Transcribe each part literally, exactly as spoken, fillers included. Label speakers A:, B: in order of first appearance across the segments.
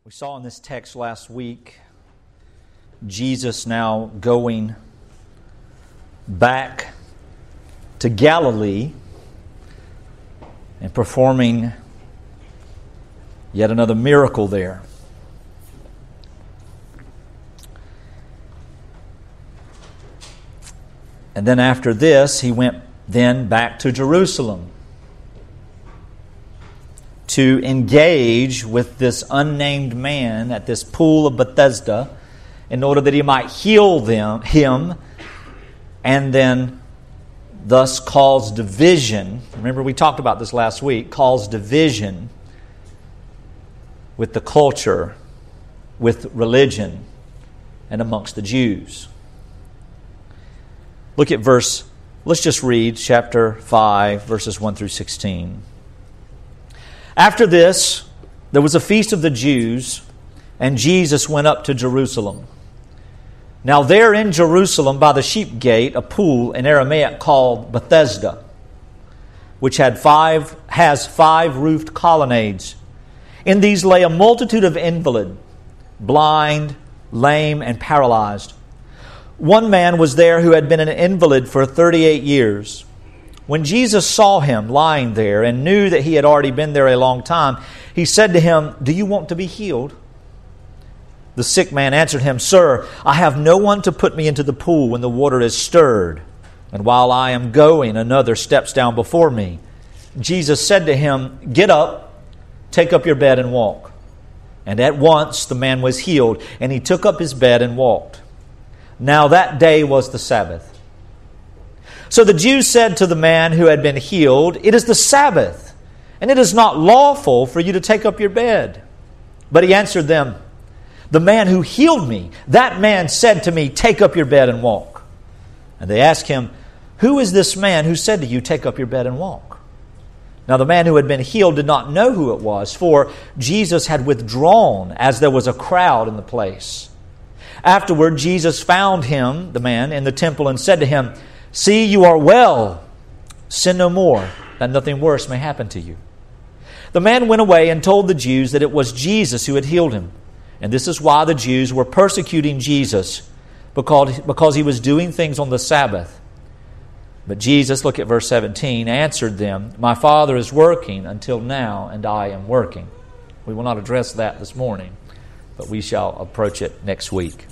A: We saw in this text last week, Jesus now going back to Galilee and performing yet another miracle there. And then after this, he went then back to Jerusalem to engage with this unnamed man at this pool of Bethesda in order that he might heal them, him and then thus cause division. Remember, we talked about this last week. Cause division with the culture, with religion, and amongst the Jews. Look at verse, let's just read chapter five, verses one through sixteen. After this, there was a feast of the Jews, and Jesus went up to Jerusalem. Now there in Jerusalem by the sheep gate, a pool in Aramaic called Bethesda, which had five has five roofed colonnades. In these lay a multitude of invalids, blind, lame, and paralyzed. One man was there who had been an invalid for thirty-eight years. When Jesus saw him lying there and knew that he had already been there a long time, he said to him, "Do you want to be healed?" The sick man answered him, "Sir, I have no one to put me into the pool when the water is stirred, and while I am going, another steps down before me." Jesus said to him, "Get up, take up your bed and walk." And at once the man was healed, and he took up his bed and walked. Now that day was the Sabbath. So the Jews said to the man who had been healed, "It is the Sabbath, and it is not lawful for you to take up your bed." But he answered them, "The man who healed me, that man said to me, 'Take up your bed and walk.'" And they asked him, "Who is this man who said to you, 'Take up your bed and walk'?" Now the man who had been healed did not know who it was, for Jesus had withdrawn as there was a crowd in the place. Afterward, Jesus found him, the man, in the temple and said to him, "See, you are well. Sin no more, that nothing worse may happen to you." The man went away and told the Jews that it was Jesus who had healed him. And this is why the Jews were persecuting Jesus, because, because he was doing things on the Sabbath. But Jesus, look at verse seventeen, answered them, "My Father is working until now, and I am working." We will not address that this morning, but we shall approach it next week.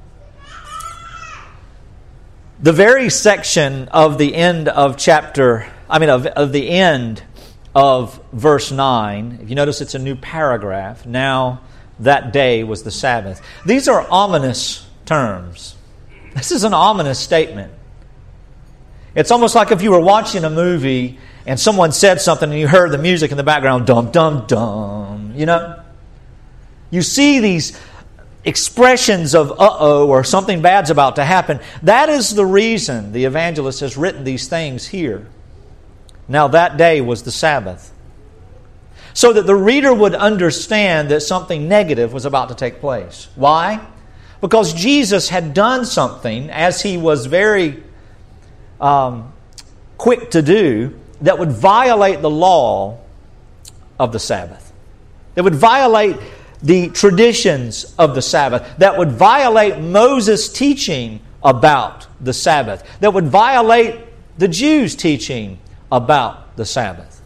A: The very section of the end of chapter, I mean, of, of the end of verse nine, if you notice it's a new paragraph, now that day was the Sabbath. These are ominous terms. This is an ominous statement. It's almost like if you were watching a movie and someone said something and you heard the music in the background, dum, dum, dum, you know? You see these expressions of uh-oh or something bad's about to happen. That is the reason the evangelist has written these things here. Now that day was the Sabbath. So that the reader would understand that something negative was about to take place. Why? Because Jesus had done something, as he was very um, quick to do, that would violate the law of the Sabbath. That would violate the traditions of the Sabbath, that would violate Moses' teaching about the Sabbath, that would violate the Jews' teaching about the Sabbath.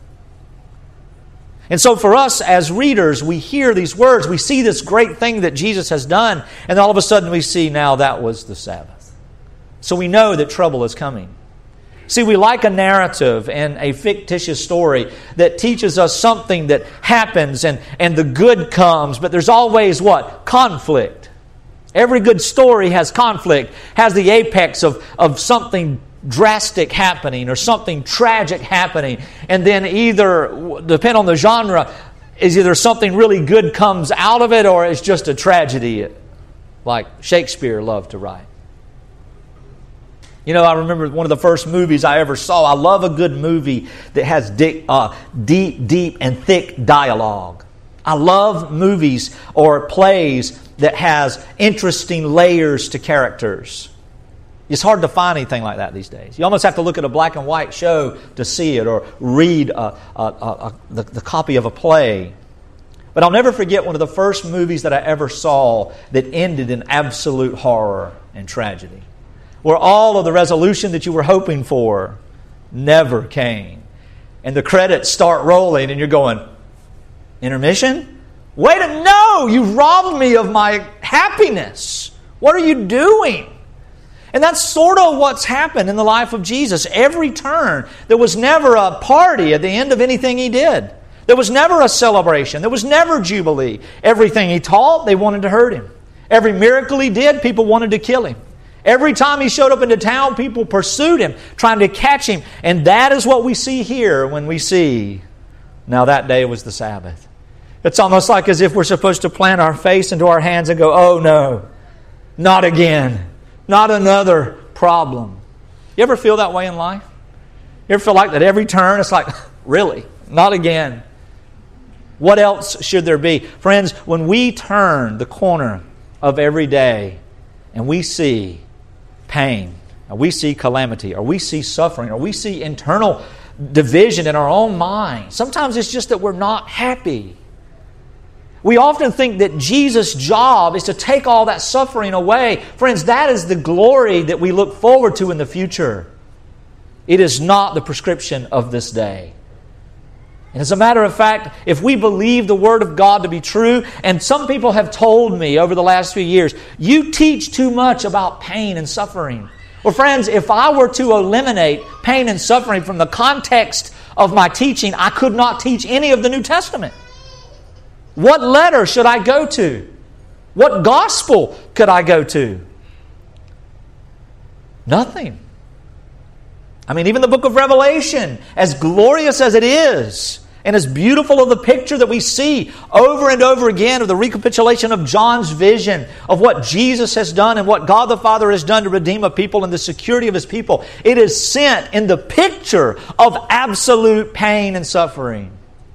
A: And so for us as readers, we hear these words, we see this great thing that Jesus has done, and all of a sudden we see now that was the Sabbath. So we know that trouble is coming. See, we like a narrative and a fictitious story that teaches us something that happens and, and the good comes, but there's always what? Conflict. Every good story has conflict, has the apex of, of something drastic happening or something tragic happening. And then either, depending on the genre, is either something really good comes out of it or it's just a tragedy like Shakespeare loved to write. You know, I remember one of the first movies I ever saw. I love a good movie that has deep, uh, deep, deep and thick dialogue. I love movies or plays that has interesting layers to characters. It's hard to find anything like that these days. You almost have to look at a black and white show to see it or read a, a, a, a, the, the copy of a play. But I'll never forget one of the first movies that I ever saw that ended in absolute horror and tragedy, where all of the resolution that you were hoping for never came. And the credits start rolling and you're going, intermission? Wait a no! You robbed me of my happiness. What are you doing? And that's sort of what's happened in the life of Jesus. Every turn, there was never a party at the end of anything He did. There was never a celebration. There was never jubilee. Everything He taught, they wanted to hurt Him. Every miracle He did, people wanted to kill Him. Every time He showed up into town, people pursued Him, trying to catch Him. And that is what we see here when we see, now that day was the Sabbath. It's almost like as if we're supposed to plant our face into our hands and go, oh no, not again. Not another problem. You ever feel that way in life? You ever feel like that every turn it's like, really? Not again. What else should there be? Friends, when we turn the corner of every day and we see pain, or we see calamity, or we see suffering, or we see internal division in our own mind, sometimes it's just that we're not happy. We often think that Jesus' job is to take all that suffering away. Friends, that is the glory that we look forward to in the future. It is not the prescription of this day. And as a matter of fact, if we believe the Word of God to be true, and some people have told me over the last few years, you teach too much about pain and suffering. Well, friends, if I were to eliminate pain and suffering from the context of my teaching, I could not teach any of the New Testament. What letter should I go to? What gospel could I go to? Nothing. I mean, even the book of Revelation, as glorious as it is, and as beautiful of the picture that we see over and over again of the recapitulation of John's vision of what Jesus has done and what God the Father has done to redeem a people and the security of His people, it is sent in the picture of absolute pain and suffering.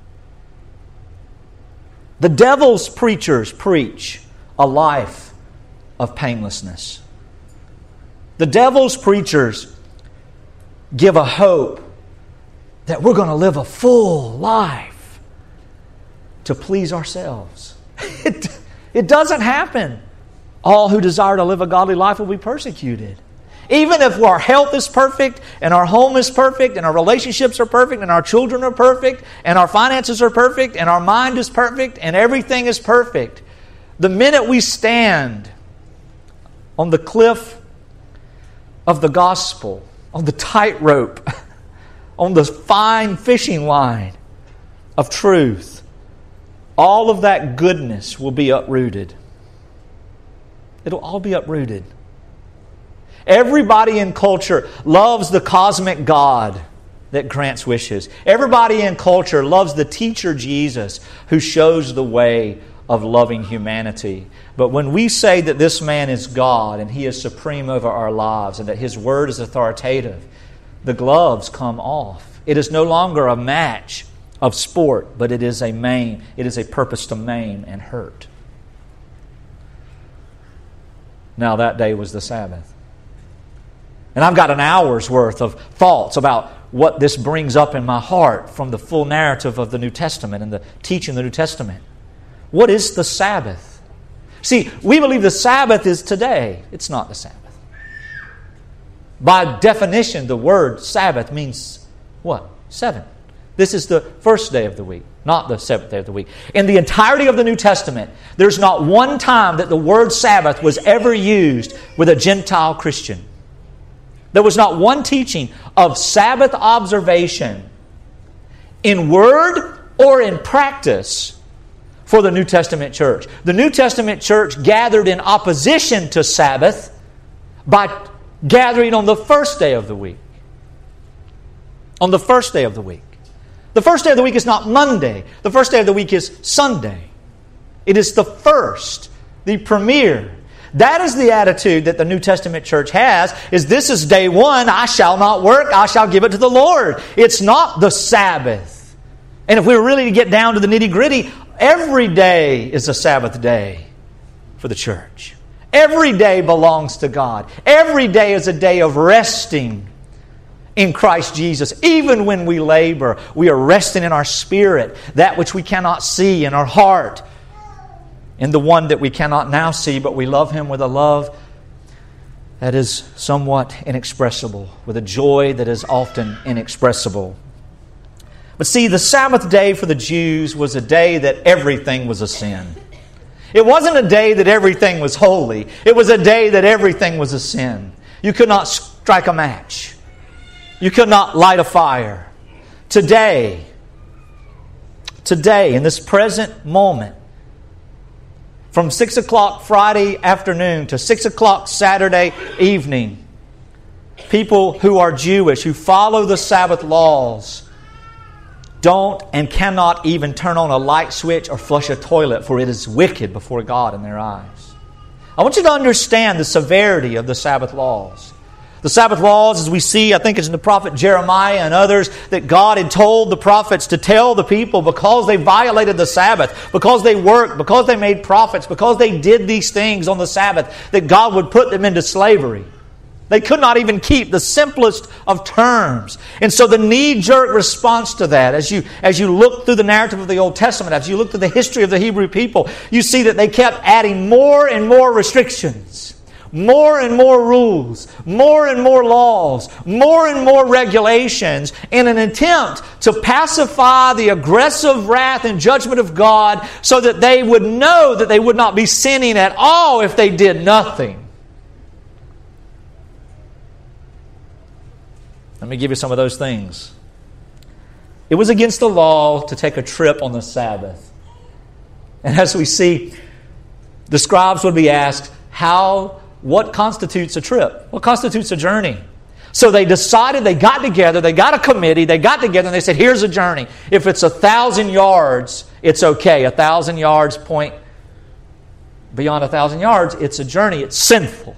A: The devil's preachers preach a life of painlessness. The devil's preachers give a hope that we're going to live a full life to please ourselves. It, it doesn't happen. All who desire to live a godly life will be persecuted. Even if our health is perfect, and our home is perfect, and our relationships are perfect, and our children are perfect, and our finances are perfect, and our mind is perfect, and everything is perfect, the minute we stand on the cliff of the gospel, on the tightrope, on the fine fishing line of truth, all of that goodness will be uprooted. It'll all be uprooted. Everybody in culture loves the cosmic God that grants wishes. Everybody in culture loves the teacher Jesus who shows the way of loving humanity. But when we say that this man is God and He is supreme over our lives and that His word is authoritative, the gloves come off. It is no longer a match of sport, but it is a maim. It is a purpose to maim and hurt. Now that day was the Sabbath. And I've got an hour's worth of thoughts about what this brings up in my heart from the full narrative of the New Testament and the teaching of the New Testament. What is the Sabbath? See, we believe the Sabbath is today. It's not the Sabbath. By definition, the word Sabbath means what? Seven. This is the first day of the week, not the seventh day of the week. In the entirety of the New Testament, there's not one time that the word Sabbath was ever used with a Gentile Christian. There was not one teaching of Sabbath observation in word or in practice for the New Testament church. The New Testament church gathered in opposition to Sabbath by gathering on the first day of the week. On the first day of the week. The first day of the week is not Monday. The first day of the week is Sunday. It is the first, the premier. That is the attitude that the New Testament church has, is this is day one, I shall not work, I shall give it to the Lord. It's not the Sabbath. And if we were really to get down to the nitty-gritty, every day is a Sabbath day for the church. Every day belongs to God. Every day is a day of resting in Christ Jesus. Even when we labor, we are resting in our spirit, that which we cannot see, in our heart, in the one that we cannot now see, but we love Him with a love that is somewhat inexpressible, with a joy that is often inexpressible. But see, the Sabbath day for the Jews was a day that everything was a sin. It wasn't a day that everything was holy. It was a day that everything was a sin. You could not strike a match. You could not light a fire. Today, today, in this present moment, from six o'clock Friday afternoon to six o'clock Saturday evening, people who are Jewish, who follow the Sabbath laws, don't and cannot even turn on a light switch or flush a toilet, for it is wicked before God in their eyes. I want you to understand the severity of the Sabbath laws. The Sabbath laws, as we see, I think it's in the prophet Jeremiah and others, that God had told the prophets to tell the people, because they violated the Sabbath, because they worked, because they made profits, because they did these things on the Sabbath, that God would put them into slavery. They could not even keep the simplest of terms. And so the knee-jerk response to that, as you, as you look through the narrative of the Old Testament, as you look through the history of the Hebrew people, you see that they kept adding more and more restrictions, more and more rules, more and more laws, more and more regulations, in an attempt to pacify the aggressive wrath and judgment of God, so that they would know that they would not be sinning at all if they did nothing. Let me give you some of those things. It was against the law to take a trip on the Sabbath. And as we see, the scribes would be asked, how, what constitutes a trip? What constitutes a journey? So they decided, they got together, they got a committee, they got together and they said, here's a journey. If it's a thousand yards, it's okay. A thousand yards point beyond a thousand yards, it's a journey. It's sinful.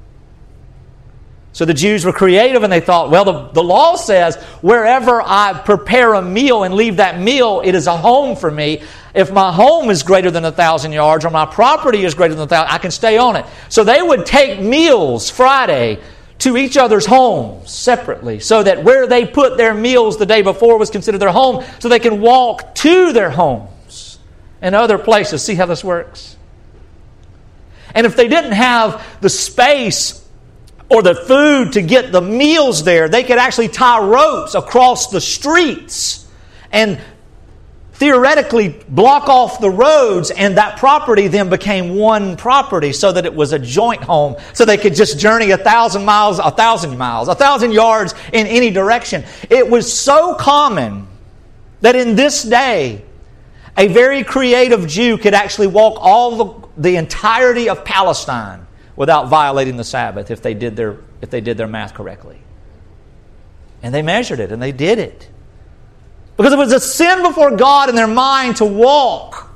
A: So the Jews were creative and they thought, well, the, the law says wherever I prepare a meal and leave that meal, it is a home for me. If my home is greater than a thousand yards or my property is greater than a thousand, I can stay on it. So they would take meals Friday to each other's homes separately, so that where they put their meals the day before was considered their home, so they can walk to their homes and other places. See how this works? And if they didn't have the space or the food to get the meals there, they could actually tie ropes across the streets and theoretically block off the roads, and that property then became one property, so that it was a joint home, so they could just journey a thousand miles, a thousand miles, a thousand yards in any direction. It was so common that in this day, a very creative Jew could actually walk all the, the entirety of Palestine without violating the Sabbath if they did their if they did their math correctly. And they measured it and they did it. Because it was a sin before God in their mind to walk.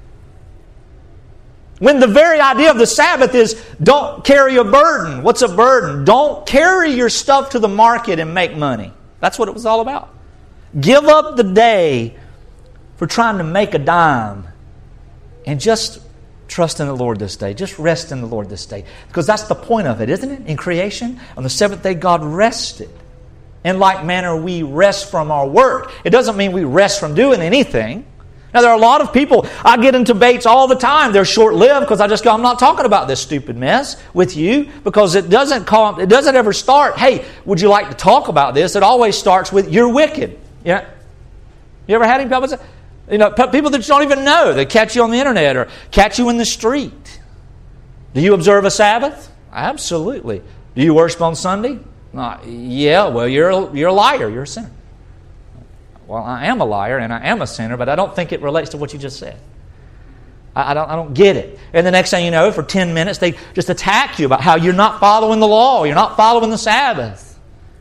A: When the very idea of the Sabbath is, don't carry a burden. What's a burden? Don't carry your stuff to the market and make money. That's what it was all about. Give up the day for trying to make a dime and just trust in the Lord this day. Just rest in the Lord this day. Because that's the point of it, isn't it? In creation, on the seventh day, God rested. In like manner, we rest from our work. It doesn't mean we rest from doing anything. Now, there are a lot of people, I get in debates all the time. They're short-lived because I just go, I'm not talking about this stupid mess with you, because it doesn't call, it doesn't ever start, hey, would you like to talk about this? It always starts with, you're wicked. Yeah. You ever had any people say, you know, people that you don't even know, they catch you on the internet or catch you in the street. Do you observe a Sabbath? Absolutely. Do you worship on Sunday? Uh, yeah, well, you're a, you're a liar. You're a sinner. Well, I am a liar and I am a sinner, but I don't think it relates to what you just said. I, I don't I don't get it. And the next thing you know, for ten minutes, they just attack you about how you're not following the law. You're not following the Sabbath.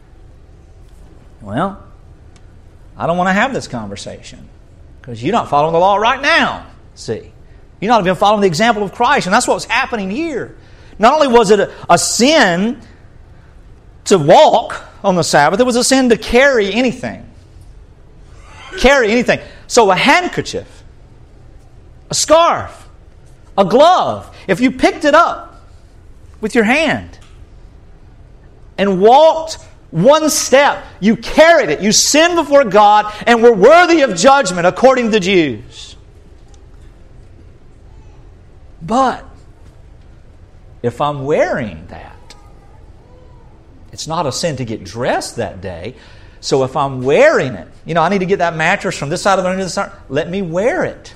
A: Well, I don't want to have this conversation, because you're not following the law right now. See, you're not even following the example of Christ, and that's what's happening here. Not only was it a, a sin to walk on the Sabbath, it was a sin to carry anything. Carry anything. So a handkerchief, a scarf, a glove, if you picked it up with your hand and walked One step. You carried it. You sinned before God and were worthy of judgment according to the Jews. But if I'm wearing that, it's not a sin to get dressed that day. So if I'm wearing it, you know, I need to get that mattress from this side of the room to this side. Let me wear it.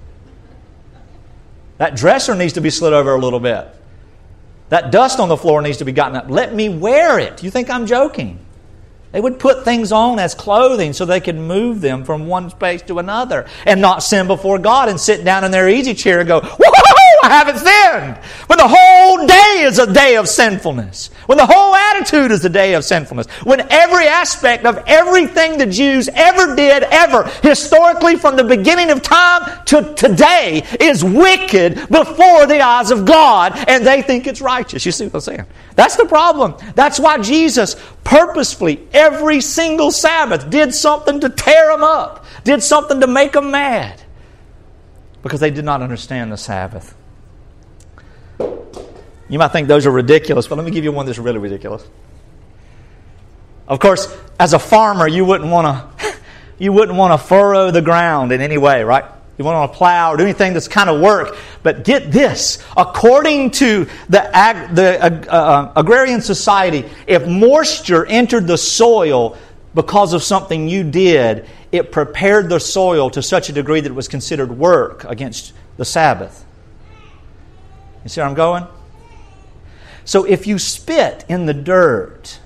A: That dresser needs to be slid over a little bit. That dust on the floor needs to be gotten up. Let me wear it. You think I'm joking? They would put things on as clothing so they could move them from one space to another and not sin before God and sit down in their easy chair and go, woo-hoo-hoo, I haven't sinned. When the whole day is a day of sinfulness. When the whole attitude is a day of sinfulness. When every aspect of everything the Jews ever did, ever, historically from the beginning of time to today, is wicked before the eyes of God, and they think it's righteous. You see what I'm saying? That's the problem. That's why Jesus purposefully, every single Sabbath, did something to tear them up, did something to make them mad, because they did not understand the Sabbath. You might think those are ridiculous, but let me give you one that's really ridiculous. Of course, as a farmer, you wouldn't want to you wouldn't want to furrow the ground in any way, right? You wouldn't want to plow or do anything that's kind of work. But get this, according to the, ag, the uh, uh, agrarian society, if moisture entered the soil because of something you did, it prepared the soil to such a degree that it was considered work against the Sabbath. You see where I'm going? So if you spit in the dirt,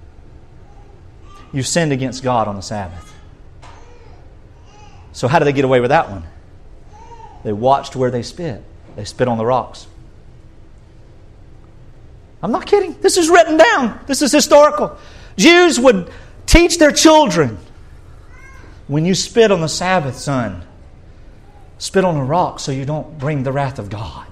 A: you sinned against God on the Sabbath. So how did they get away with that one? They watched where they spit. They spit on the rocks. I'm not kidding. This is written down. This is historical. Jews would teach their children, when you spit on the Sabbath, son, spit on a rock so you don't bring the wrath of God.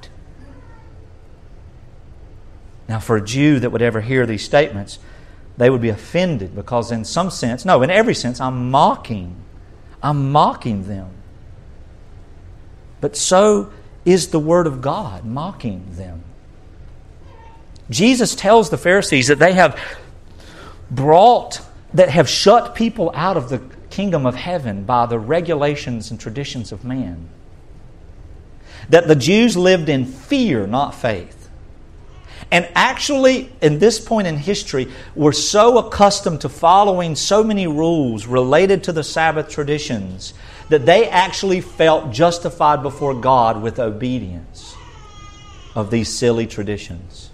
A: Now, for a Jew that would ever hear these statements, they would be offended because in some sense, no, in every sense, I'm mocking. I'm mocking them. But so is the Word of God mocking them. Jesus tells the Pharisees that they have brought, that have shut people out of the kingdom of heaven by the regulations and traditions of man. That the Jews lived in fear, not faith. And actually, in this point in history, were so accustomed to following so many rules related to the Sabbath traditions that they actually felt justified before God with obedience of these silly traditions.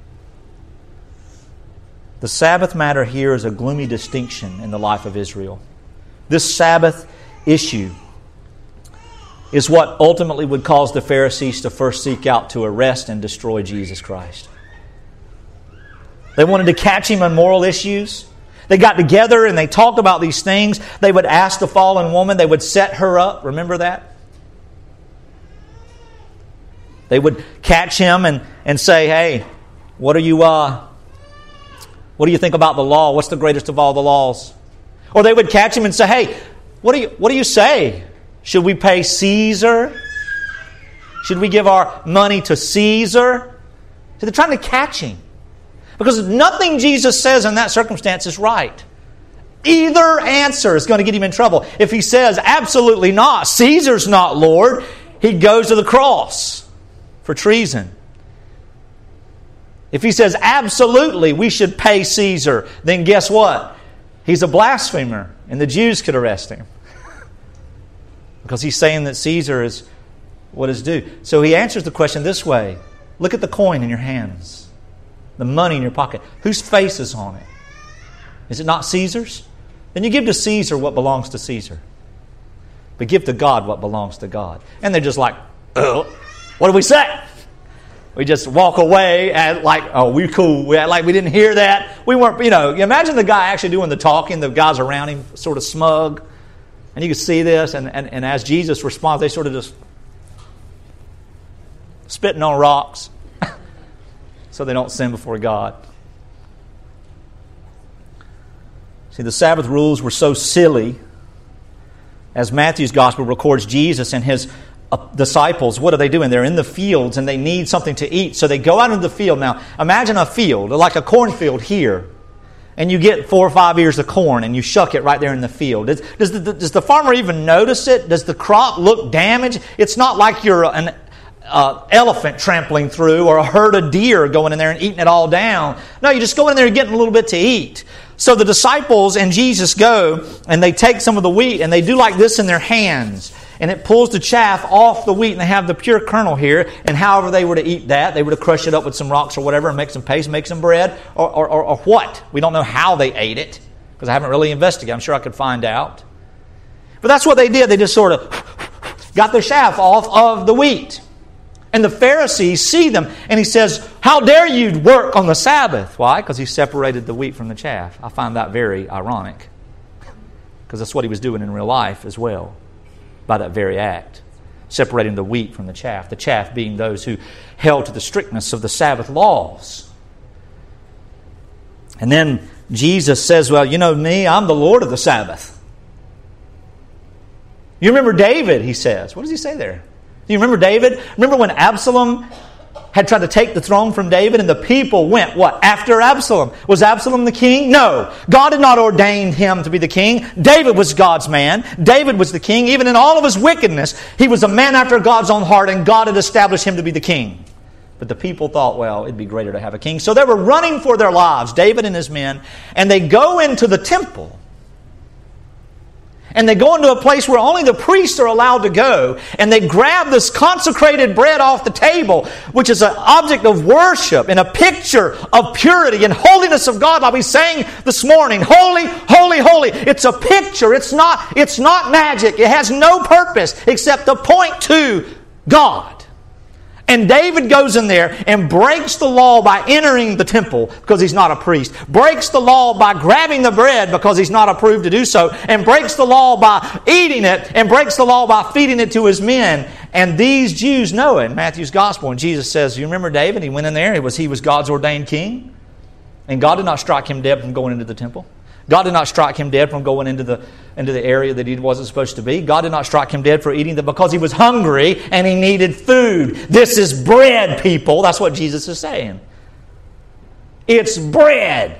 A: The Sabbath matter here is a gloomy distinction in the life of Israel. This Sabbath issue is what ultimately would cause the Pharisees to first seek out to arrest and destroy Jesus Christ. They wanted to catch Him on moral issues. They got together and they talked about these things. They would ask the fallen woman. They would set her up. Remember that? They would catch Him and, and say, hey, what are you, uh, what do you think about the law? What's the greatest of all the laws? Or they would catch Him and say, hey, what do you, what do you say? Should we pay Caesar? Should we give our money to Caesar? So they're trying to catch Him. Because nothing Jesus says in that circumstance is right. Either answer is going to get Him in trouble. If He says, absolutely not, Caesar's not Lord, He goes to the cross for treason. If He says, absolutely, we should pay Caesar, then guess what? He's a blasphemer, and the Jews could arrest Him. Because He's saying that Caesar is what is due. So He answers the question this way. Look at the coin in your hands. The money in your pocket. Whose face is on it? Is it not Caesar's? Then you give to Caesar what belongs to Caesar. But give to God what belongs to God. And they're just like, oh, what do we say? We just walk away and like, oh, we're cool. We act like we didn't hear that. We weren't, you know, imagine the guy actually doing the talking, the guys around him sort of smug. And you can see this, and, and, and as Jesus responds, they sort of just spitting on rocks. So they don't sin before God. See, the Sabbath rules were so silly. As Matthew's Gospel records Jesus and His uh, disciples, what are they doing? They're in the fields and they need something to eat. So they go out into the field. Now, imagine a field, like a cornfield here. and you get four or five ears of corn and you shuck it right there in the field. Does, does, the, does the farmer even notice it? Does the crop look damaged? It's not like you're an uh, elephant trampling through or a herd of deer going in there and eating it all down. No, you just go in there and getting a little bit to eat. So the disciples and Jesus go and they take some of the wheat and they do like this in their hands. And it pulls the chaff off the wheat, and they have the pure kernel here. And however they were to eat that, they were to crush it up with some rocks or whatever and make some paste, make some bread, or, or, or, or what. We don't know how they ate it, because I haven't really investigated. I'm sure I could find out. But that's what they did. They just sort of got the chaff off of the wheat. And the Pharisees see them, and he says, "How dare you work on the Sabbath?" Why? Because he separated the wheat from the chaff. I find that very ironic, because that's what he was doing in real life as well. By that very act, separating the wheat from the chaff. The chaff being those who held to the strictness of the Sabbath laws. And then Jesus says, well, you know me, I'm the Lord of the Sabbath. You remember David, he says. What does he say there? Do you remember David? Remember when Absalom had tried to take the throne from David and the people went, what, after Absalom? Was Absalom the king? No. God had not ordained him to be the king. David was God's man. David was the king. Even in all of his wickedness, he was a man after God's own heart, and God had established him to be the king. But the people thought, well, it'd be greater to have a king. So they were running for their lives, David and his men, and they go into the temple. And they go into a place where only the priests are allowed to go. And they grab this consecrated bread off the table, which is an object of worship and a picture of purity and holiness of God. Like we sang this morning, holy, holy, holy. It's a picture. It's not, it's not magic. It has no purpose except to point to God. And David goes in there and breaks the law by entering the temple because he's not a priest. Breaks the law by grabbing the bread because he's not approved to do so. And breaks the law by eating it. And breaks the law by feeding it to his men. And these Jews know it in Matthew's Gospel. And Jesus says, you remember David? He went in there. He was, he was God's ordained king. And God did not strike him dead from going into the temple. God did not strike him dead from going into the into the area that he wasn't supposed to be. God did not strike him dead for eating them because he was hungry and he needed food. This is bread, people. That's what Jesus is saying. It's bread.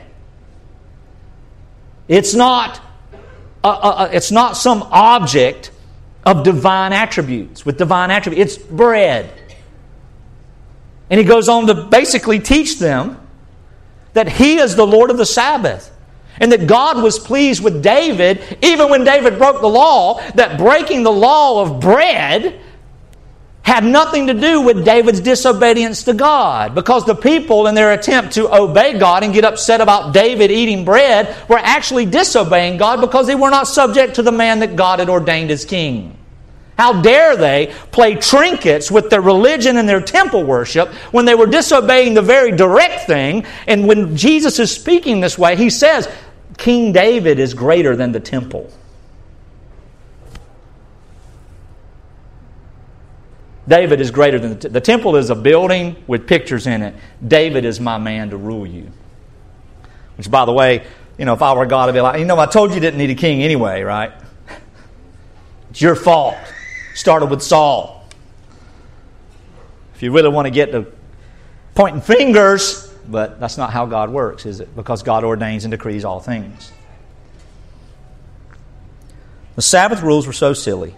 A: It's not, uh, uh, it's not some object of divine attributes, with divine attributes. It's bread. And he goes on to basically teach them that he is the Lord of the Sabbath. And that God was pleased with David, even when David broke the law, that breaking the law of bread had nothing to do with David's disobedience to God. Because the people, in their attempt to obey God and get upset about David eating bread, were actually disobeying God because they were not subject to the man that God had ordained as king. How dare they play trinkets with their religion and their temple worship when they were disobeying the very direct thing? And when Jesus is speaking this way, he says, King David is greater than the temple. David is greater than the, t- the temple is a building with pictures in it. David is my man to rule you. Which, by the way, you know, if I were God, I'd be like, you know, I told you you didn't need a king anyway, right? It's your fault. Started with Saul. If you really want to get to pointing fingers, but that's not how God works, is it? Because God ordains and decrees all things. The Sabbath rules were so silly.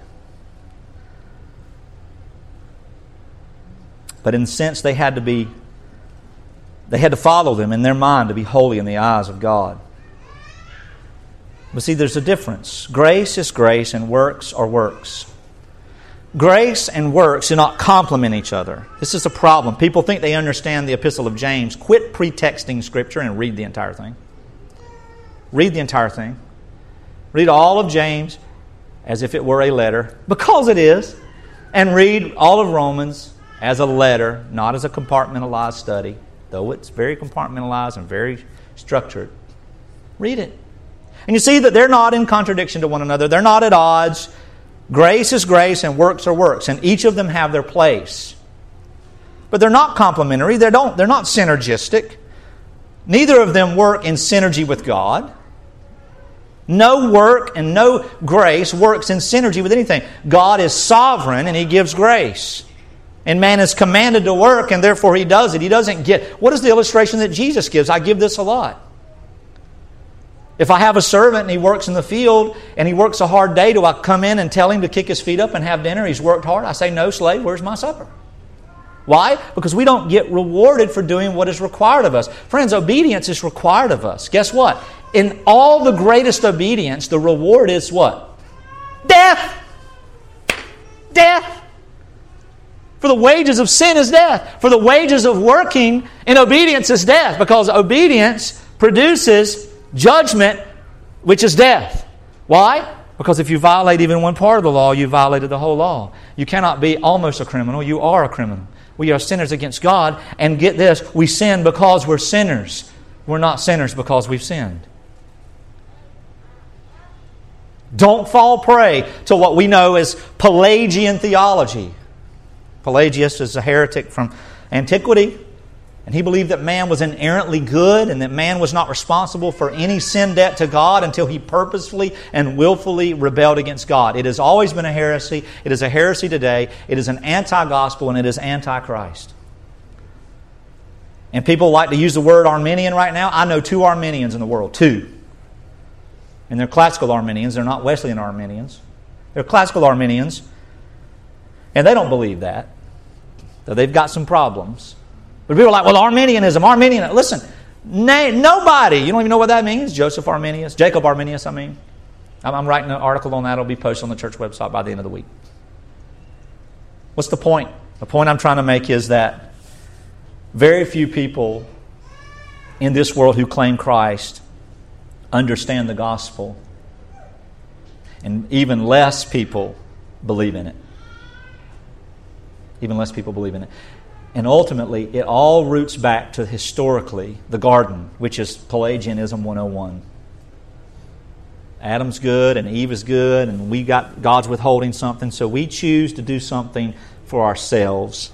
A: But in a sense, they had to be, they had to follow them in their mind to be holy in the eyes of God. But see, there's a difference. Grace is grace and works are works. Grace and works do not complement each other. This is a problem. People think they understand the Epistle of James. Quit pretexting Scripture and read the entire thing. Read the entire thing. Read all of James as if it were a letter, because it is. And read all of Romans as a letter, not as a compartmentalized study, though it's very compartmentalized and very structured. Read it. And you see that they're not in contradiction to one another. They're not at odds. Grace is grace and works are works. And each of them have their place. But they're not complementary. They don't, they're not synergistic. Neither of them work in synergy with God. No work and no grace works in synergy with anything. God is sovereign and He gives grace. And man is commanded to work and therefore he does it. He doesn't get... What is the illustration that Jesus gives? I give this a lot. If I have a servant and he works in the field and he works a hard day, do I come in and tell him to kick his feet up and have dinner? He's worked hard. I say, no, slave, where's my supper? Why? Because we don't get rewarded for doing what is required of us. Friends, obedience is required of us. Guess what? In all the greatest obedience, the reward is what? Death! Death! For the wages of sin is death. For the wages of working in obedience is death. Because obedience produces judgment, which is death. Why? Because if you violate even one part of the law, you violated the whole law. You cannot be almost a criminal. You are a criminal. We are sinners against God. And get this, we sin because we're sinners. We're not sinners because we've sinned. Don't fall prey to what we know as Pelagian theology. Pelagius is a heretic from antiquity. And he believed that man was inerrantly good and that man was not responsible for any sin debt to God until he purposefully and willfully rebelled against God. It has always been a heresy. It is a heresy today. It is an anti-gospel and it is anti-Christ. And people like to use the word Arminian right now. I know two Arminians in the world. Two. And they're classical Arminians. They're not Wesleyan Arminians. They're classical Arminians. And they don't believe that. Though they've got some problems. But people are like, well, Arminianism, Arminian. Listen, na- nobody, you don't even know what that means. Joseph Arminius, Jacob Arminius, I mean. I'm, I'm writing an article on that. It'll be posted on the church website by the end of the week. What's the point? The point I'm trying to make is that very few people in this world who claim Christ understand the gospel. And even less people believe in it. Even less people believe in it. And ultimately, it all roots back to historically the garden, which is Pelagianism one oh one. Adam's good and Eve is good and we got God's withholding something, so we choose to do something for ourselves.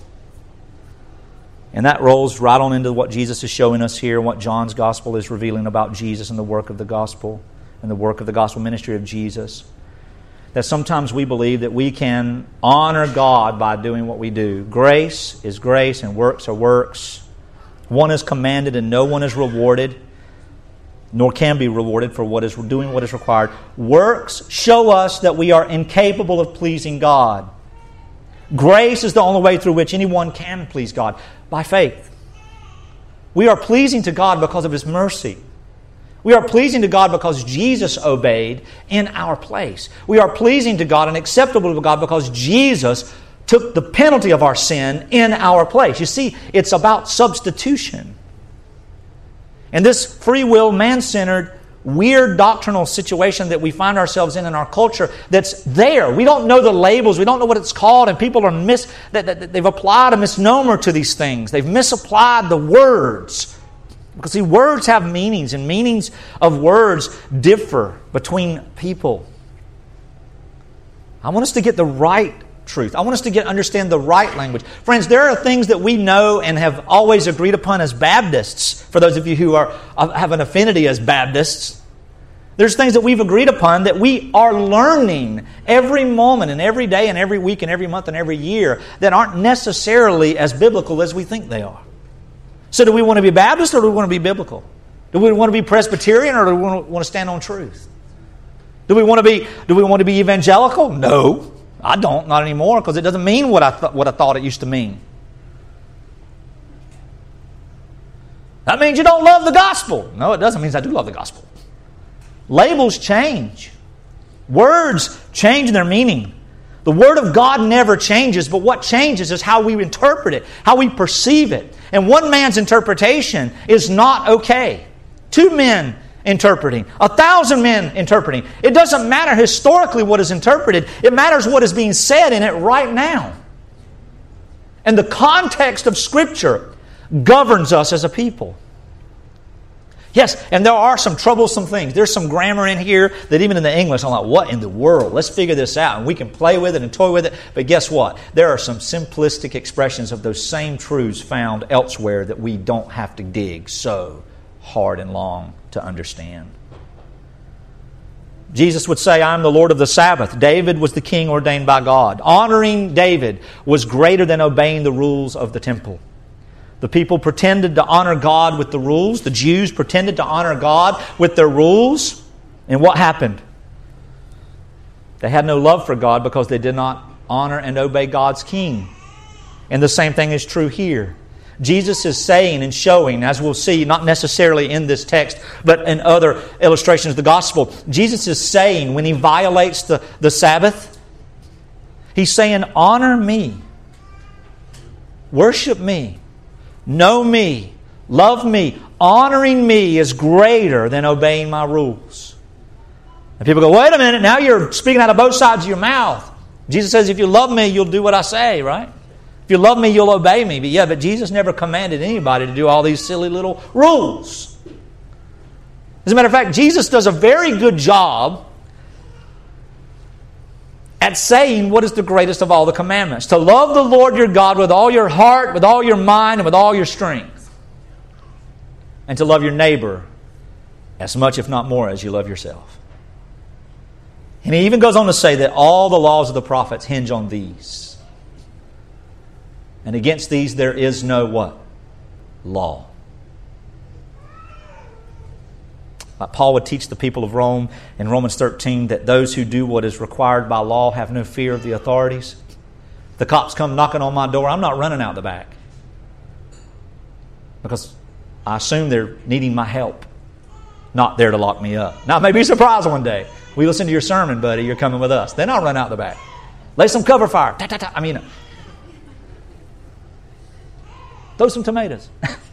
A: And that rolls right on into what Jesus is showing us here and what John's gospel is revealing about Jesus and the work of the gospel and the work of the gospel ministry of Jesus. That sometimes we believe that we can honor God by doing what we do. Grace is grace and works are works. One is commanded and no one is rewarded, nor can be rewarded for what is doing what is required. Works show us that we are incapable of pleasing God. Grace is the only way through which anyone can please God, by faith. We are pleasing to God because of His mercy. We are pleasing to God because Jesus obeyed in our place. We are pleasing to God and acceptable to God because Jesus took the penalty of our sin in our place. You see, it's about substitution. And this free will, man-centered, weird doctrinal situation that we find ourselves in in our culture that's there. We don't know the labels. We don't know what it's called. And people are mis- they've applied a misnomer to these things. They've misapplied the words. Because see, words have meanings, and meanings of words differ between people. I want us to get the right truth. I want us to get understand the right language. Friends, there are things that we know and have always agreed upon as Baptists. For those of you who are have an affinity as Baptists, there's things that we've agreed upon that we are learning every moment and every day and every week and every month and every year that aren't necessarily as biblical as we think they are. So do we want to be Baptist or do we want to be biblical? Do we want to be Presbyterian or do we want to stand on truth? Do we want to be do we want to be evangelical? No, I don't, not anymore, because it doesn't mean what I th- what I thought it used to mean. That means you don't love the gospel. No, it doesn't. It means I do love the gospel. Labels change. Words change their meaning. The Word of God never changes, but what changes is how we interpret it, how we perceive it. And one man's interpretation is not okay. Two men interpreting, a thousand men interpreting. It doesn't matter historically what is interpreted. It matters what is being said in it right now. And the context of Scripture governs us as a people. Yes, and there are some troublesome things. There's some grammar in here that even in the English, I'm like, what in the world? Let's figure this out. And we can play with it and toy with it. But guess what? There are some simplistic expressions of those same truths found elsewhere that we don't have to dig so hard and long to understand. Jesus would say, I am the Lord of the Sabbath. David was the king ordained by God. Honoring David was greater than obeying the rules of the temple. The people pretended to honor God with the rules. The Jews pretended to honor God with their rules. And what happened? They had no love for God because they did not honor and obey God's king. And the same thing is true here. Jesus is saying and showing, as we'll see, not necessarily in this text, but in other illustrations of the gospel, Jesus is saying when He violates the, the Sabbath, He's saying, honor me, worship me, know me, love me. Honoring me is greater than obeying my rules. And people go, wait a minute, now you're speaking out of both sides of your mouth. Jesus says, if you love me, you'll do what I say, right? If you love me, you'll obey me. But yeah, but Jesus never commanded anybody to do all these silly little rules. As a matter of fact, Jesus does a very good job at saying what is the greatest of all the commandments. To love the Lord your God with all your heart, with all your mind, and with all your strength. And to love your neighbor as much, if not more, as you love yourself. And He even goes on to say that all the laws of the prophets hinge on these. And against these there is no what? Law. Like Paul would teach the people of Rome in Romans thirteen that those who do what is required by law have no fear of the authorities. The cops come knocking on my door, I'm not running out the back. Because I assume they're needing my help. Not there to lock me up. Now, maybe surprised one day. We listen to your sermon, buddy. You're coming with us. Then I'll run out the back. Lay some cover fire. Ta, ta, ta. I mean, throw some tomatoes.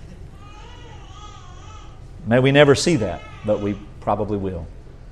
A: May we never see that, but we probably will.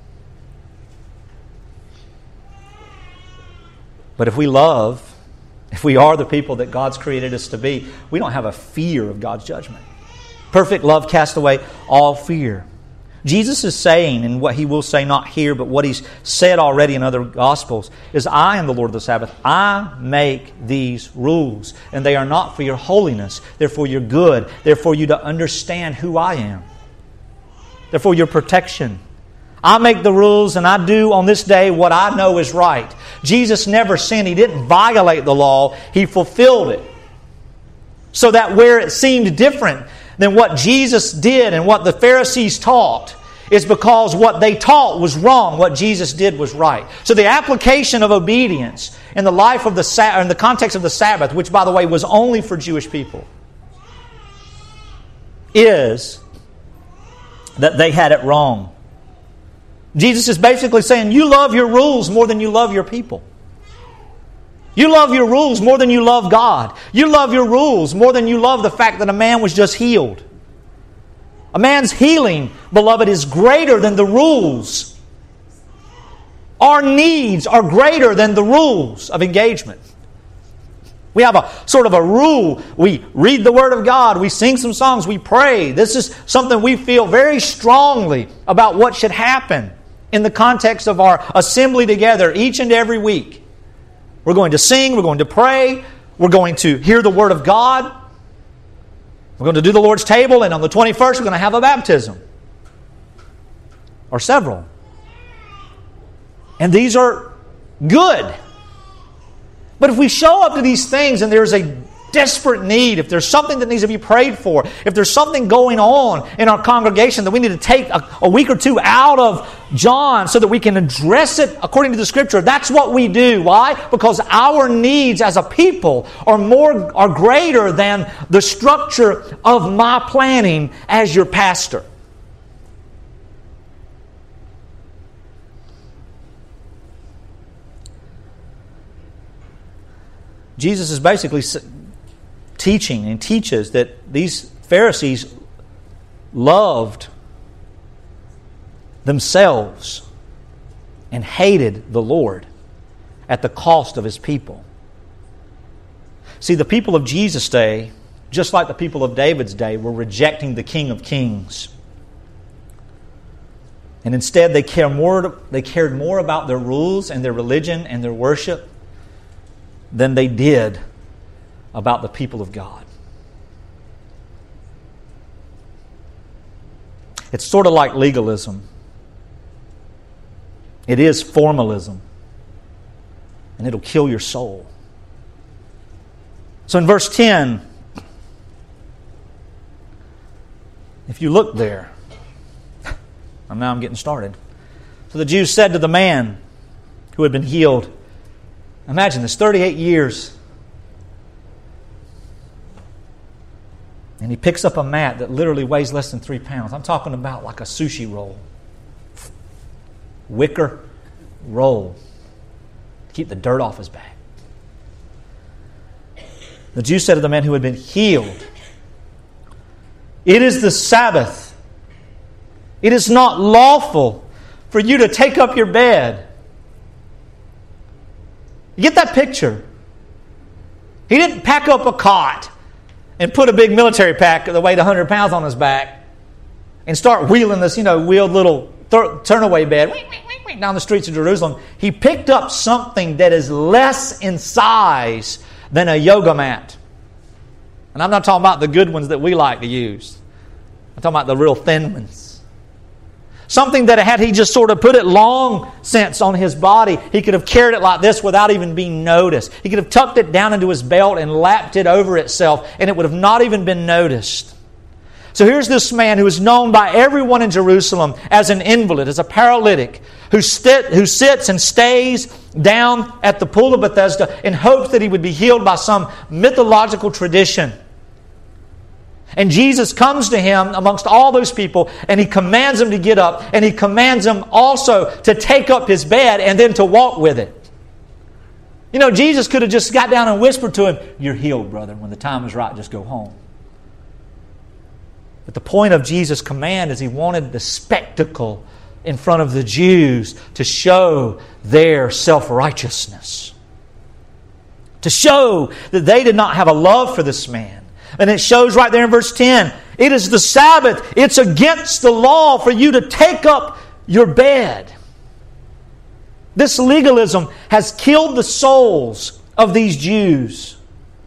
A: But if we love, if we are the people that God's created us to be, we don't have a fear of God's judgment. Perfect love casts away all fear. Jesus is saying, and what He will say not here, but what He's said already in other Gospels, is I am the Lord of the Sabbath. I make these rules, and they are not for your holiness. They're for your good. They're for you to understand who I am. They're for your protection. I make the rules, and I do on this day what I know is right. Jesus never sinned. He didn't violate the law. He fulfilled it. So that where it seemed different than what Jesus did and what the Pharisees taught is because what they taught was wrong, what Jesus did was right. So the application of obedience in the life of the Sa- in the context of the Sabbath, which by the way was only for Jewish people, is that they had it wrong. Jesus is basically saying, you love your rules more than you love your people. You love your rules more than you love God. You love your rules more than you love the fact that a man was just healed. A man's healing, beloved, is greater than the rules. Our needs are greater than the rules of engagement. We have a sort of a rule. We read the Word of God. We sing some songs. We pray. This is something we feel very strongly about what should happen in the context of our assembly together each and every week. We're going to sing. We're going to pray. We're going to hear the Word of God. We're going to do the Lord's table. And on the twenty-first, we're going to have a baptism. Or several. And these are good. But if we show up to these things and there's a desperate need, if there's something that needs to be prayed for, if there's something going on in our congregation that we need to take a, a week or two out of John so that we can address it according to the Scripture, that's what we do. Why? Because our needs as a people are more are greater than the structure of my planning as your pastor. Jesus is basically teaching and teaches that these Pharisees loved themselves and hated the Lord at the cost of His people. See, the people of Jesus' day, just like the people of David's day, were rejecting the King of Kings. And instead they care more, they cared more about their rules and their religion and their worship than they did about the people of God. It's sort of like legalism. It is formalism. And it'll kill your soul. So in verse ten, If you look there, and now I'm getting started. So the Jews said to the man who had been healed, imagine this, thirty-eight years. And he picks up a mat that literally weighs less than three pounds. I'm talking about like a sushi roll. Wicker roll. To keep the dirt off his back. The Jews said to the man who had been healed, it is the Sabbath. It is not lawful for you to take up your bed. You get that picture? He didn't pack up a cot and put a big military pack that weighed one hundred pounds on his back and start wheeling this, you know, wheeled little th- turnaway bed down the streets of Jerusalem. He picked up something that is less in size than a yoga mat. And I'm not talking about the good ones that we like to use. I'm talking about the real thin ones. Something that had he just sort of put it long since on his body, he could have carried it like this without even being noticed. He could have tucked it down into his belt and lapped it over itself, and it would have not even been noticed. So here's this man who is known by everyone in Jerusalem as an invalid, as a paralytic, who, sit, who sits and stays down at the pool of Bethesda in hopes that he would be healed by some mythological tradition. And Jesus comes to him amongst all those people, and He commands him to get up, and He commands him also to take up his bed and then to walk with it. You know, Jesus could have just got down and whispered to him, "You're healed, brother. When the time is right, just go home." But the point of Jesus' command is He wanted the spectacle in front of the Jews to show their self-righteousness. To show that they did not have a love for this man. And it shows right there in verse ten. It is the Sabbath. It's against the law for you to take up your bed. This legalism has killed the souls of these Jews.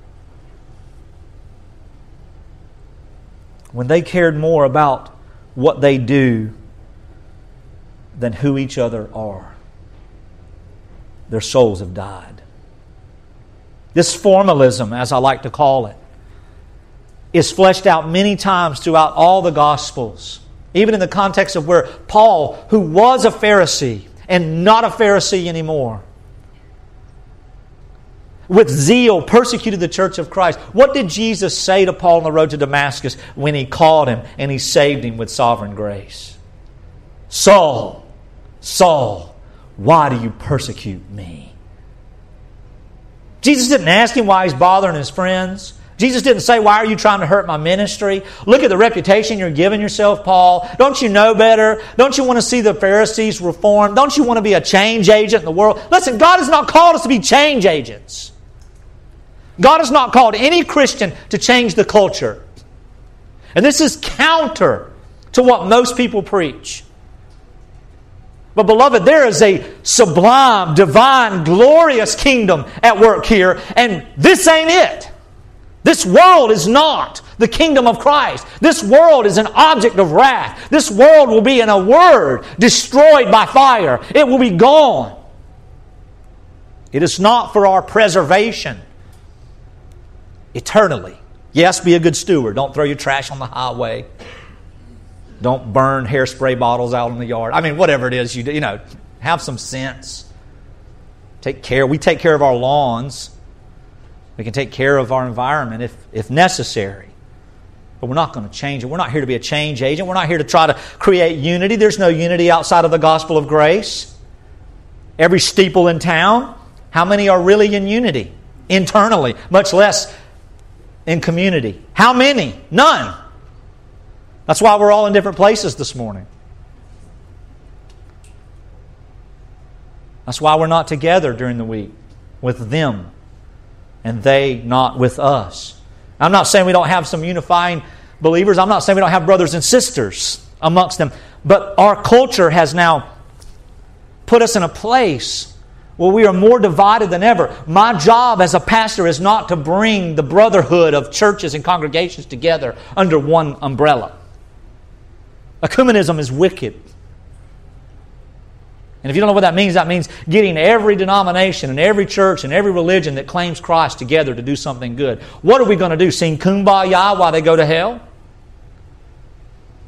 A: When they cared more about what they do than who each other are, their souls have died. This formalism, as I like to call it, is fleshed out many times throughout all the Gospels. Even in the context of where Paul, who was a Pharisee and not a Pharisee anymore, with zeal persecuted the church of Christ. What did Jesus say to Paul on the road to Damascus when He called him and He saved him with sovereign grace? "Saul, Saul, why do you persecute me?" Jesus didn't ask him why he's bothering his friends. Jesus didn't say, "Why are you trying to hurt my ministry? Look at the reputation you're giving yourself, Paul. Don't you know better? Don't you want to see the Pharisees reform? Don't you want to be a change agent in the world?" Listen, God has not called us to be change agents. God has not called any Christian to change the culture. And this is counter to what most people preach. But beloved, there is a sublime, divine, glorious kingdom at work here, and this ain't it. This world is not the kingdom of Christ. This world is an object of wrath. This world will be, in a word, destroyed by fire. It will be gone. It is not for our preservation eternally. Yes, be a good steward. Don't throw your trash on the highway. Don't burn hairspray bottles out in the yard. I mean, whatever it is you do, you know, have some sense. Take care. We take care of our lawns. We can take care of our environment if, if necessary. But we're not going to change it. We're not here to be a change agent. We're not here to try to create unity. There's no unity outside of the gospel of grace. Every steeple in town, how many are really in unity? Internally, much less in community. How many? None. That's why we're all in different places this morning. That's why we're not together during the week with them and they not with us. I'm not saying we don't have some unifying believers. I'm not saying we don't have brothers and sisters amongst them. But our culture has now put us in a place where we are more divided than ever. My job as a pastor is not to bring the brotherhood of churches and congregations together under one umbrella. Ecumenism is wicked. And if you don't know what that means, that means getting every denomination and every church and every religion that claims Christ together to do something good. What are we going to do? Sing Kumbaya while they go to hell?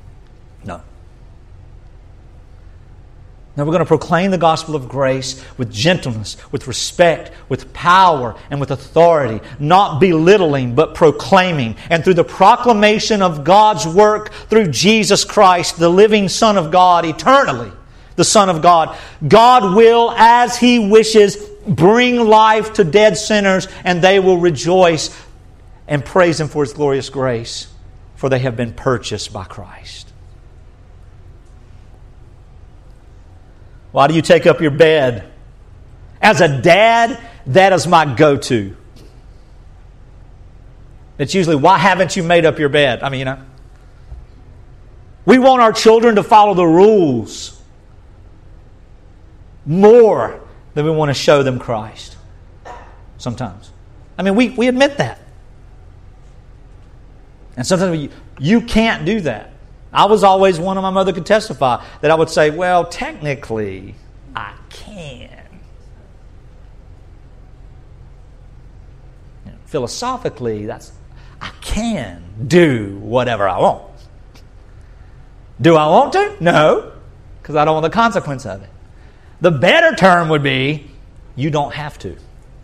A: Now we're going to proclaim the gospel of grace with gentleness, with respect, with power, and with authority, not belittling, but proclaiming. And through the proclamation of God's work through Jesus Christ, the living Son of God, eternally, the Son of God, God will, as He wishes, bring life to dead sinners, and they will rejoice and praise Him for His glorious grace, for they have been purchased by Christ. Why do you take up your bed? As a dad, that is my go-to. It's usually, why haven't you made up your bed? I mean, you know. We want our children to follow the rules more than we want to show them Christ. Sometimes. I mean, we, we admit that. And sometimes we, you can't do that. I was always one of my mother could testify that I would say, well, technically, I can. You know, philosophically, that's I can do whatever I want. Do I want to? No, because I don't want the consequence of it. The better term would be, you don't have to. You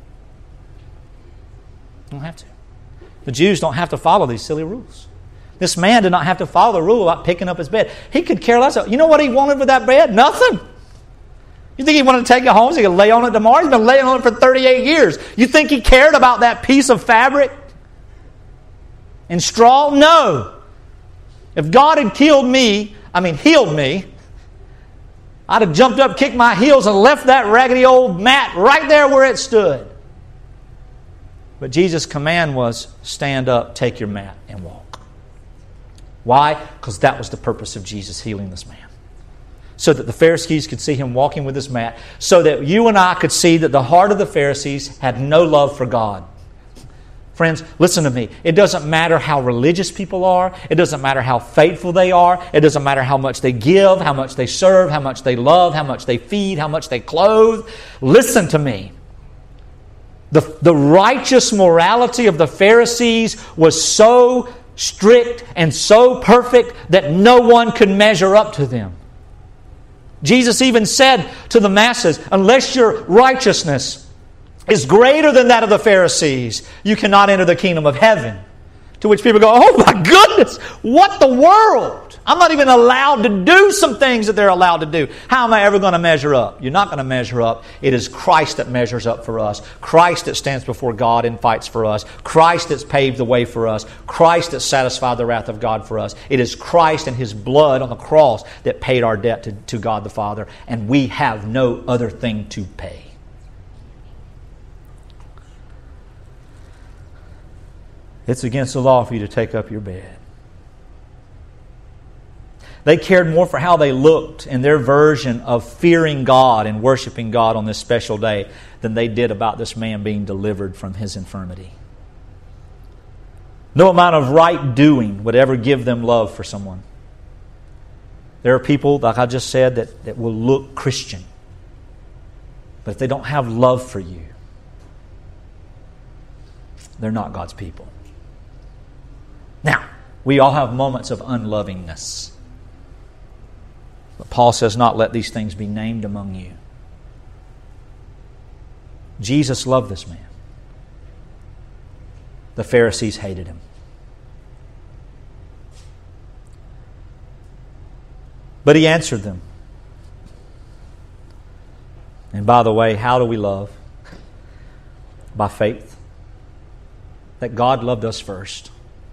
A: don't have to. The Jews don't have to follow these silly rules. This man did not have to follow the rule about picking up his bed. He could care less. You know what he wanted with that bed? Nothing. You think he wanted to take it home so he could lay on it tomorrow? He's been laying on it for thirty-eight years. You think he cared about that piece of fabric and straw? No. If God had killed me, I mean healed me, I'd have jumped up, kicked my heels, and left that raggedy old mat right there where it stood. But Jesus' command was, stand up, take your mat, and walk. Why? Because that was the purpose of Jesus healing this man. So that the Pharisees could see Him walking with His mat. So that you and I could see that the heart of the Pharisees had no love for God. Friends, listen to me. It doesn't matter how religious people are. It doesn't matter how faithful they are. It doesn't matter how much they give, how much they serve, how much they love, how much they feed, how much they clothe. Listen to me. The, the righteous morality of the Pharisees was so strict and so perfect that no one could measure up to them. Jesus even said to the masses, unless your righteousness is greater than that of the Pharisees, you cannot enter the kingdom of heaven. To which people go, oh my goodness, what the world? I'm not even allowed to do some things that they're allowed to do. How am I ever going to measure up? You're not going to measure up. It is Christ that measures up for us. Christ that stands before God and fights for us. Christ that's paved the way for us. Christ that satisfied the wrath of God for us. It is Christ and His blood on the cross that paid our debt to, to God the Father. And we have no other thing to pay. It's against the law for you to take up your bed. They cared more for how they looked in their version of fearing God and worshiping God on this special day than they did about this man being delivered from his infirmity. No amount of right doing would ever give them love for someone. There are people, like I just said, that, that will look Christian. But if they don't have love for you, they're not God's people. Now, we all have moments of unlovingness. But Paul says, not let these things be named among you. Jesus loved this man. The Pharisees hated him. But He answered them. And by the way, how do we love? By faith. That God loved us first.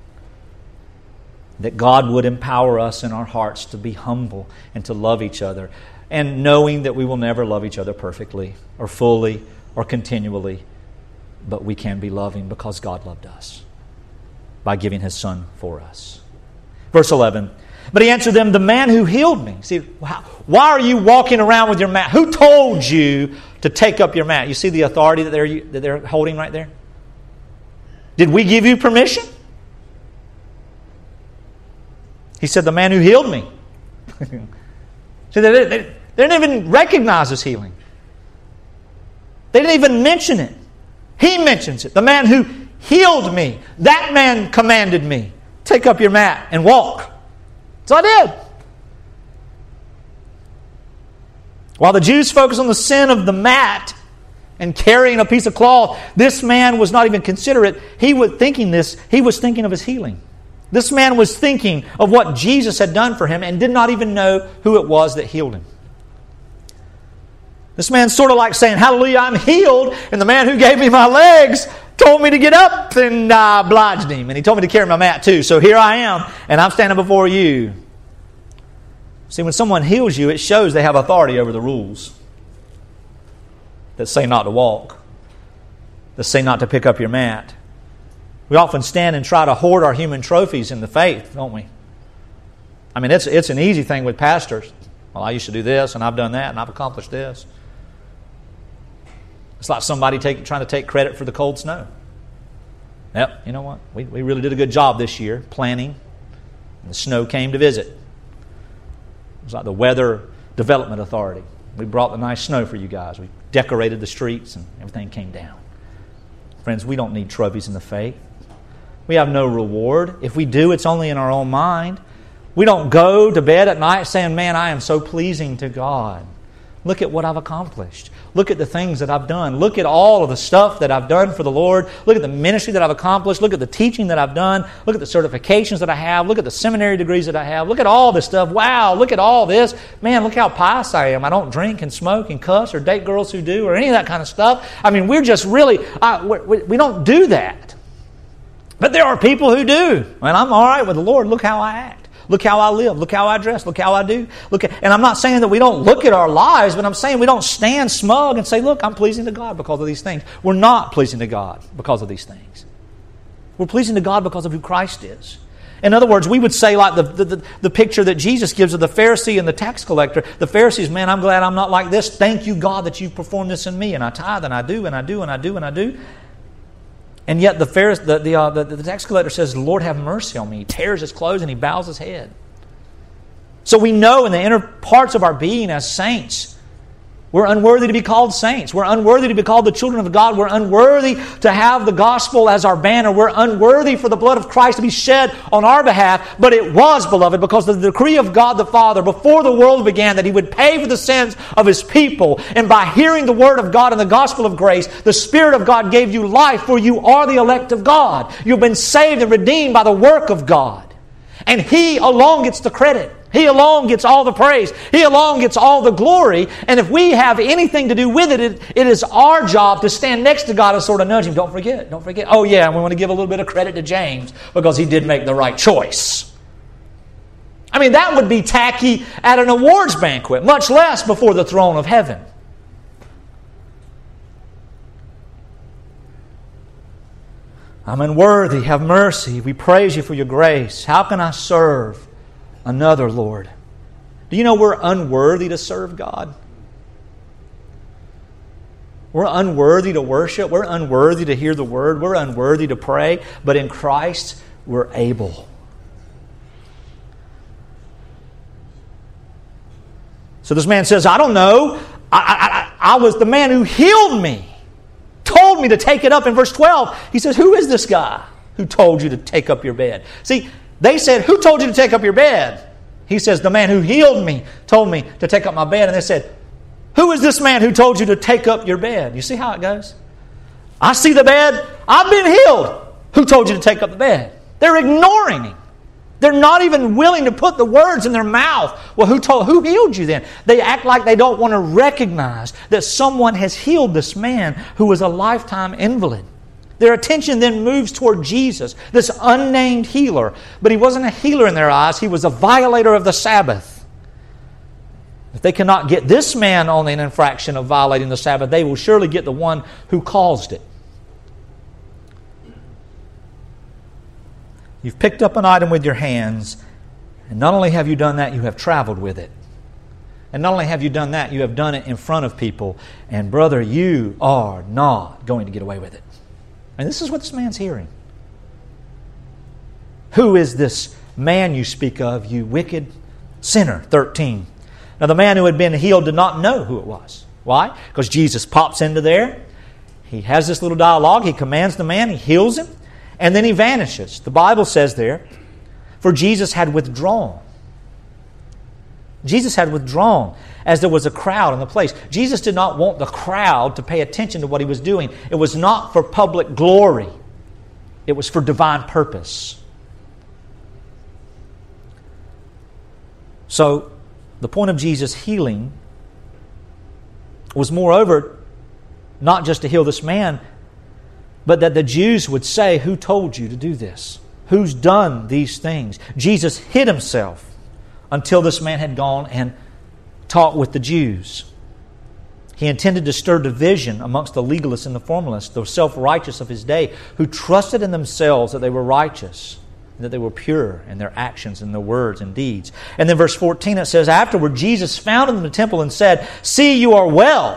A: That God would empower us in our hearts to be humble and to love each other. And knowing that we will never love each other perfectly or fully or continually. But we can be loving because God loved us by giving His Son for us. Verse eleven. But He answered them, the man who healed me. See, why are you walking around with your mat? Who told you to take up your mat? You see the authority that they're, that they're holding right there? Did we give you permission? He said, the man who healed me. See, they, they, they didn't even recognize His healing. They didn't even mention it. He mentions it. The man who healed me. That man commanded me. Take up your mat and walk. So I did. While the Jews focus on the sin of the mat and carrying a piece of cloth, this man was not even considerate. He was thinking this, he was thinking of his healing. This man was thinking of what Jesus had done for him and did not even know who it was that healed him. This man's sort of like saying, hallelujah, I'm healed, and the man who gave me my legs told me to get up, and I obliged him. And he told me to carry my mat too. So here I am, and I'm standing before you. See, when someone heals you, it shows they have authority over the rules that say not to walk, that say not to pick up your mat. We often stand and try to hoard our human trophies in the faith, don't we? I mean, it's it's an easy thing with pastors. Well, I used to do this, and I've done that, and I've accomplished this. It's like somebody take, trying to take credit for the cold snow. Yep, you know what? We, we really did a good job this year planning, and the snow came to visit. It was like the Weather Development Authority. We brought the nice snow for you guys. We decorated the streets, and everything came down. Friends, we don't need trophies in the faith. We have no reward. If we do, it's only in our own mind. We don't go to bed at night saying, man, I am so pleasing to God. Look at what I've accomplished. Look at the things that I've done. Look at all of the stuff that I've done for the Lord. Look at the ministry that I've accomplished. Look at the teaching that I've done. Look at the certifications that I have. Look at the seminary degrees that I have. Look at all this stuff. Wow, look at all this. Man, look how pious I am. I don't drink and smoke and cuss or date girls who do or any of that kind of stuff. I mean, we're just really, uh, we, we don't do that. But there are people who do. And I'm all right with the Lord. Look how I act. Look how I live. Look how I dress. Look how I do. Look at, and I'm not saying that we don't look at our lives, but I'm saying we don't stand smug and say, look, I'm pleasing to God because of these things. We're not pleasing to God because of these things. We're pleasing to God because of who Christ is. In other words, we would say like the, the, the, the picture that Jesus gives of the Pharisee and the tax collector. The Pharisees, man, I'm glad I'm not like this. Thank you, God, that you performed this in me. And I tithe and I do and I do and I do and I do. And yet the Pharisee, the, the, uh, the, the tax collector says, Lord, have mercy on me. He tears his clothes and he bows his head. So we know in the inner parts of our being as saints, we're unworthy to be called saints. We're unworthy to be called the children of God. We're unworthy to have the gospel as our banner. We're unworthy for the blood of Christ to be shed on our behalf. But it was, beloved, because of the decree of God the Father before the world began that He would pay for the sins of His people. And by hearing the Word of God and the gospel of grace, the Spirit of God gave you life, for you are the elect of God. You've been saved and redeemed by the work of God. And He alone gets the credit. He alone gets all the praise. He alone gets all the glory. And if we have anything to do with it, it, it is our job to stand next to God and sort of nudge Him. Don't forget, don't forget. Oh yeah, and we want to give a little bit of credit to James because he did make the right choice. I mean, that would be tacky at an awards banquet, much less before the throne of heaven. I'm unworthy. Have mercy. We praise You for Your grace. How can I serve another, Lord? Do you know we're unworthy to serve God? We're unworthy to worship. We're unworthy to hear the Word. We're unworthy to pray. But in Christ, we're able. So this man says, I don't know. I, I, I was the man who healed me. Told me to take it up. In verse twelve, he says, who is this guy who told you to take up your bed? See, they said, who told you to take up your bed? He says, the man who healed me told me to take up my bed. And they said, who is this man who told you to take up your bed? You see how it goes? I see the bed. I've been healed. Who told you to take up the bed? They're ignoring Him. They're not even willing to put the words in their mouth. Well, who told? Who healed you then? They act like they don't want to recognize that someone has healed this man who was a lifetime invalid. Their attention then moves toward Jesus, this unnamed healer. But He wasn't a healer in their eyes. He was a violator of the Sabbath. If they cannot get this man on an infraction of violating the Sabbath, they will surely get the one who caused it. You've picked up an item with your hands, and not only have you done that, you have traveled with it. And not only have you done that, you have done it in front of people. And brother, you are not going to get away with it. And this is what this man's hearing. Who is this man you speak of, you wicked sinner? thirteen. Now the man who had been healed did not know who it was. Why? Because Jesus pops into there. He has this little dialogue. He commands the man. He heals him. And then he vanishes. The Bible says there, for Jesus had withdrawn. Jesus had withdrawn as there was a crowd in the place. Jesus did not want the crowd to pay attention to what He was doing. It was not for public glory. It was for divine purpose. So, the point of Jesus' healing was moreover not just to heal this man, but that the Jews would say, "Who told you to do this? Who's done these things?" Jesus hid Himself until this man had gone and talked with the Jews. He intended to stir division amongst the legalists and the formalists, the self-righteous of His day, who trusted in themselves that they were righteous, and that they were pure in their actions and their words and deeds. And then verse fourteen, it says, "Afterward Jesus found him in the temple and said, 'See, you are well.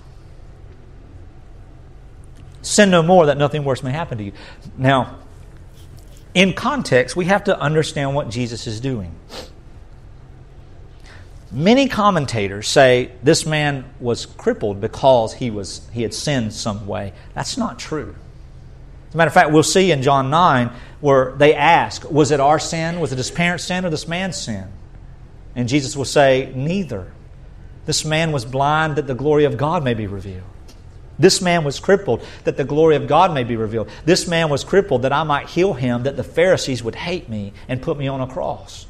A: Sin no more, that nothing worse may happen to you.'" Now, in context, we have to understand what Jesus is doing. Many commentators say this man was crippled because he was he had sinned some way. That's not true. As a matter of fact, we'll see in John nine where they ask, was it our sin, was it his parents' sin, or this man's sin? And Jesus will say, neither. This man was blind that the glory of God may be revealed. This man was crippled that the glory of God may be revealed. This man was crippled that I might heal him, that the Pharisees would hate me and put me on a cross.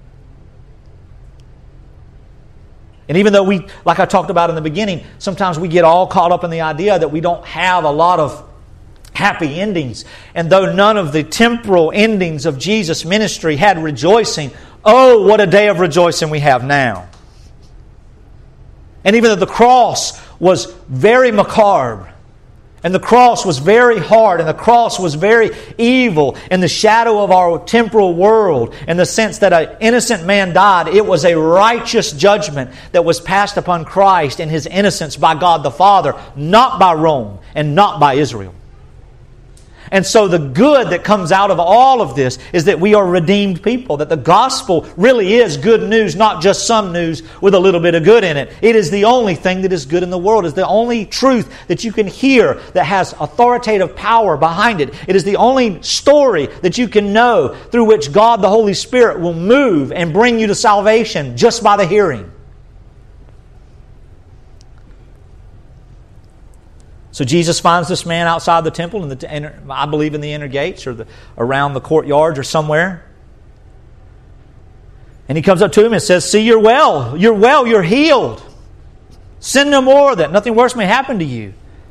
A: And even though we, like I talked about in the beginning, sometimes we get all caught up in the idea that we don't have a lot of happy endings. And though none of the temporal endings of Jesus' ministry had rejoicing, oh, what a day of rejoicing we have now. And even though the cross was very macabre, and the cross was very hard, and the cross was very evil in the shadow of our temporal world, in the sense that an innocent man died, it was a righteous judgment that was passed upon Christ in His innocence by God the Father, not by Rome and not by Israel. And so the good that comes out of all of this is that we are redeemed people, that the gospel really is good news, not just some news with a little bit of good in it. It is the only thing that is good in the world. It is the only truth that you can hear that has authoritative power behind it. It is the only story that you can know through which God the Holy Spirit will move and bring you to salvation just by the hearing. So Jesus finds this man outside the temple, in the, I believe in the inner gates or the, around the courtyards or somewhere. And He comes up to him and says, "See, you're well. You're well. You're healed. Sin no more, that nothing worse may happen to you."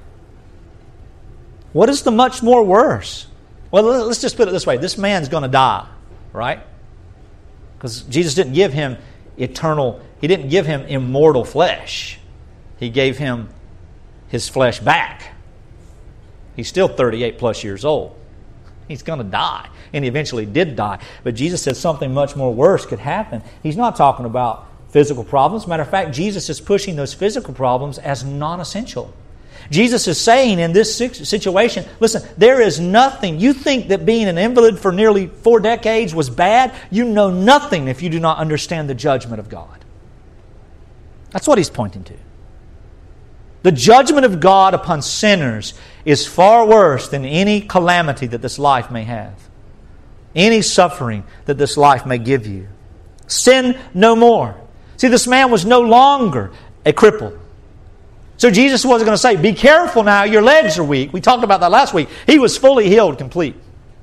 A: What is the much more worse? Well, let's just put it this way. This man's going to die, right? Because Jesus didn't give him eternal, He didn't give him immortal flesh. He gave him His flesh back. He's still thirty-eight plus years old. He's going to die. And He eventually did die. But Jesus said something much more worse could happen. He's not talking about physical problems. Matter of fact, Jesus is pushing those physical problems as non-essential. Jesus is saying in this situation, listen, there is nothing. You think that being an invalid for nearly four decades was bad? You know nothing if you do not understand the judgment of God. That's what He's pointing to. The judgment of God upon sinners is far worse than any calamity that this life may have. Any suffering that this life may give you. Sin no more. See, this man was no longer a cripple. So Jesus wasn't going to say, be careful now, your legs are weak. We talked about that last week. He was fully healed, complete.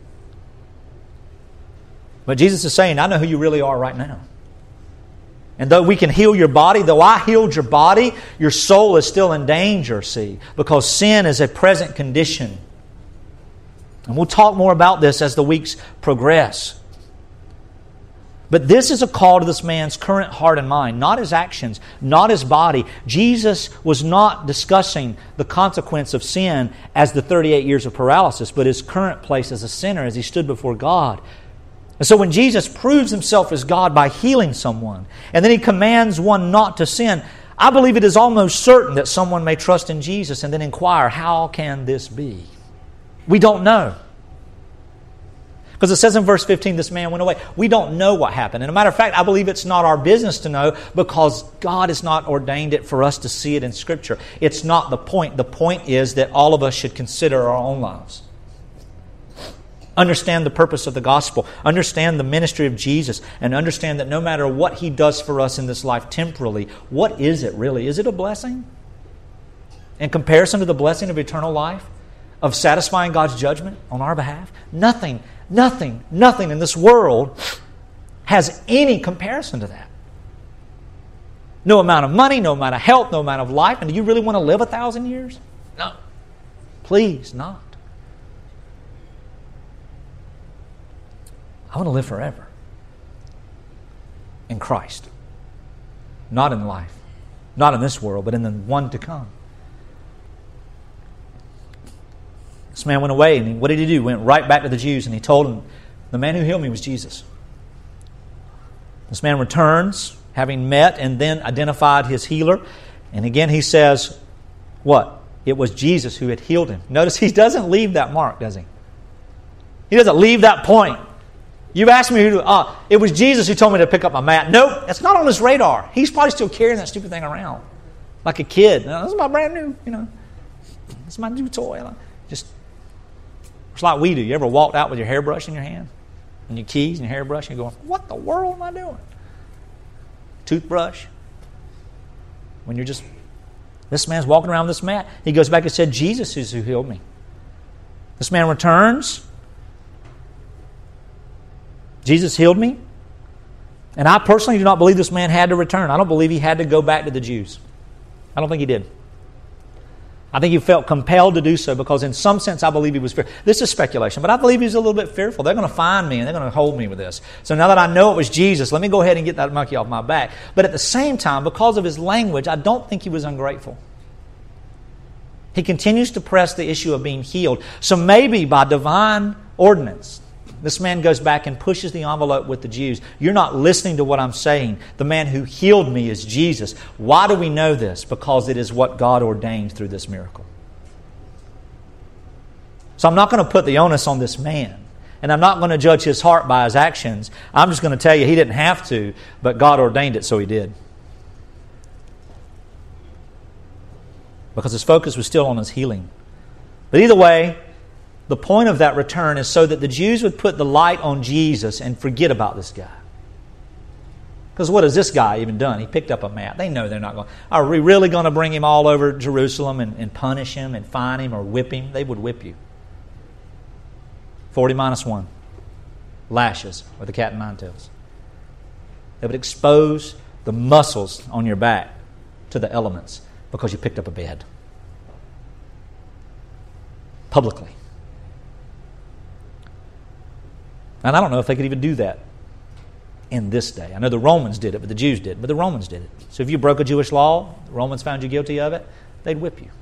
A: But Jesus is saying, I know who you really are right now. And though we can heal your body, though I healed your body, your soul is still in danger, see, because sin is a present condition. And we'll talk more about this as the weeks progress. But this is a call to this man's current heart and mind, not his actions, not his body. Jesus was not discussing the consequence of sin as the thirty-eight years of paralysis, but his current place as a sinner as he stood before God. And so when Jesus proves Himself as God by healing someone, and then He commands one not to sin, I believe it is almost certain that someone may trust in Jesus and then inquire, how can this be? We don't know. Because it says in verse fifteen, this man went away. We don't know what happened. And as a matter of fact, I believe it's not our business to know, because God has not ordained it for us to see it in Scripture. It's not the point. The point is that all of us should consider our own lives. Understand the purpose of the gospel. Understand the ministry of Jesus. And understand that no matter what He does for us in this life temporally, what is it really? Is it a blessing? In comparison to the blessing of eternal life? Of satisfying God's judgment on our behalf? Nothing, nothing, nothing in this world has any comparison to that. No amount of money, no amount of health, no amount of life. And do you really want to live a thousand years? No. Please not. I want to live forever. In Christ. Not in life. Not in this world, but in the one to come. This man went away, and he, what did he do? He went right back to the Jews, and he told them, the man who healed me was Jesus. This man returns, having met and then identified his healer. And again he says, what? It was Jesus who had healed him. Notice he doesn't leave that mark, does he? He doesn't leave that point. You've asked me, who to, uh, it was Jesus who told me to pick up my mat. Nope, that's not on his radar. He's probably still carrying that stupid thing around. Like a kid. Now, this is my brand new, you know. This is my new toy. Just, it's like we do. You ever walked out with your hairbrush in your hand? And your keys and your hairbrush, and you're going, what the world am I doing? Toothbrush. When you're just, this man's walking around with this mat. He goes back and said, Jesus is who healed me. This man returns. Jesus healed me. And I personally do not believe this man had to return. I don't believe he had to go back to the Jews. I don't think he did. I think he felt compelled to do so because in some sense I believe he was fearful. This is speculation, but I believe he was a little bit fearful. They're going to find me and they're going to hold me with this. So now that I know it was Jesus, let me go ahead and get that monkey off my back. But at the same time, because of his language, I don't think he was ungrateful. He continues to press the issue of being healed. So maybe by divine ordinance, this man goes back and pushes the envelope with the Jews. You're not listening to what I'm saying. The man who healed me is Jesus. Why do we know this? Because it is what God ordained through this miracle. So I'm not going to put the onus on this man. And I'm not going to judge his heart by his actions. I'm just going to tell you he didn't have to, but God ordained it, so he did. Because his focus was still on his healing. But either way, the point of that return is so that the Jews would put the light on Jesus and forget about this guy. Because what has this guy even done? He picked up a mat. They know they're not going. Are we really going to bring him all over Jerusalem and, and punish him and fine him or whip him? They would whip you. forty minus one. Lashes or the cat and nine tails. They would expose the muscles on your back to the elements because you picked up a bed. Publicly. And I don't know if they could even do that in this day. I know the Romans did it, but the Jews didn't. But the Romans did it. So if you broke a Jewish law, the Romans found you guilty of it, they'd whip you.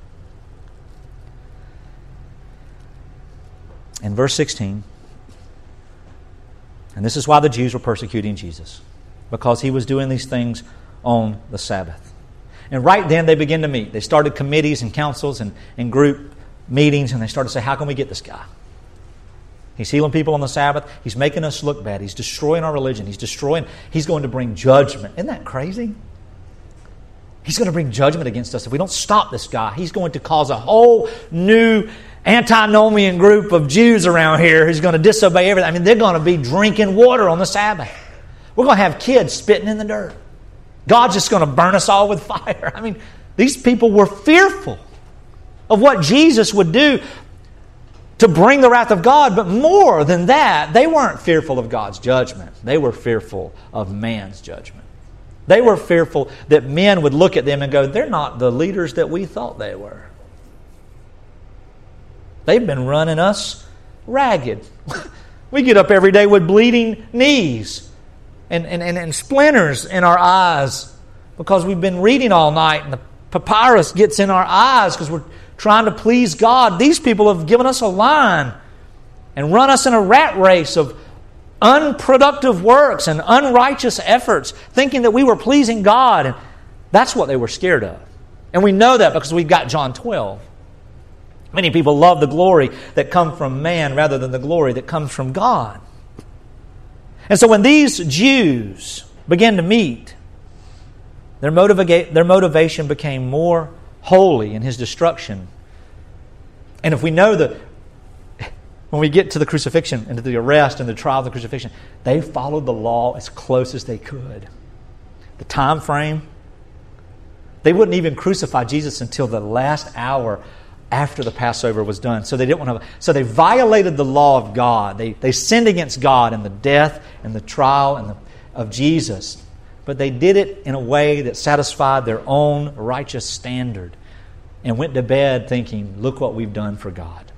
A: In verse sixteen, and this is why the Jews were persecuting Jesus, because he was doing these things on the Sabbath. And right then they began to meet. They started committees and councils and, and group meetings, and they started to say, how can we get this guy? He's healing people on the Sabbath. He's making us look bad. He's destroying our religion. He's destroying, he's going to bring judgment. Isn't that crazy? He's going to bring judgment against us if we don't stop this guy. He's going to cause a whole new antinomian group of Jews around here who's going to disobey everything. I mean, they're going to be drinking water on the Sabbath. We're going to have kids spitting in the dirt. God's just going to burn us all with fire. I mean, these people were fearful of what Jesus would do to bring the wrath of God, but more than that, they weren't fearful of God's judgment. They were fearful of man's judgment. They were fearful that men would look at them and go, they're not the leaders that we thought they were. They've been running us ragged. We get up every day with bleeding knees and, and, and, and splinters in our eyes because we've been reading all night and the papyrus gets in our eyes because we're trying to please God. These people have given us a line and run us in a rat race of unproductive works and unrighteous efforts, thinking that we were pleasing God. And that's what they were scared of. And we know that because we've got John twelve. Many people love the glory that comes from man rather than the glory that comes from God. And so when these Jews began to meet, their, motiva- their motivation became more holy in his destruction. And if we know the when we get to the crucifixion and to the arrest and the trial of the crucifixion, they followed the law as close as they could. The time frame, they wouldn't even crucify Jesus until the last hour after the Passover was done. So they didn't want to. So they violated the law of God. They they sinned against God in the death and the trial and the, of Jesus. But they did it in a way that satisfied their own righteous standard, and went to bed thinking, "Look what we've done for God."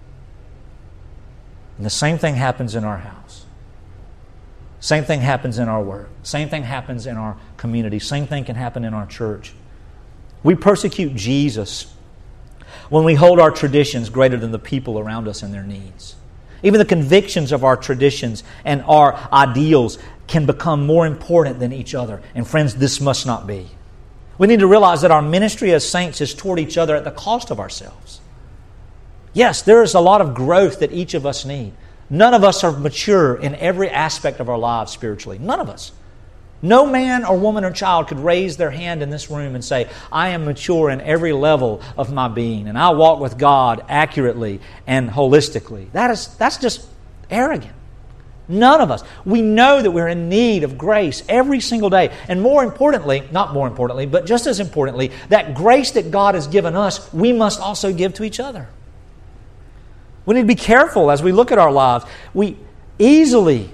A: And the same thing happens in our house. Same thing happens in our work. Same thing happens in our community. Same thing can happen in our church. We persecute Jesus when we hold our traditions greater than the people around us and their needs. Even the convictions of our traditions and our ideals can become more important than each other. And friends, this must not be. We need to realize that our ministry as saints is toward each other at the cost of ourselves. Yes, there is a lot of growth that each of us need. None of us are mature in every aspect of our lives spiritually. None of us. No man or woman or child could raise their hand in this room and say, "I am mature in every level of my being, and I walk with God accurately and holistically." That is, that's just arrogant. None of us. We know that we're in need of grace every single day. And more importantly, not more importantly, but just as importantly, that grace that God has given us, we must also give to each other. We need to be careful as we look at our lives. We easily,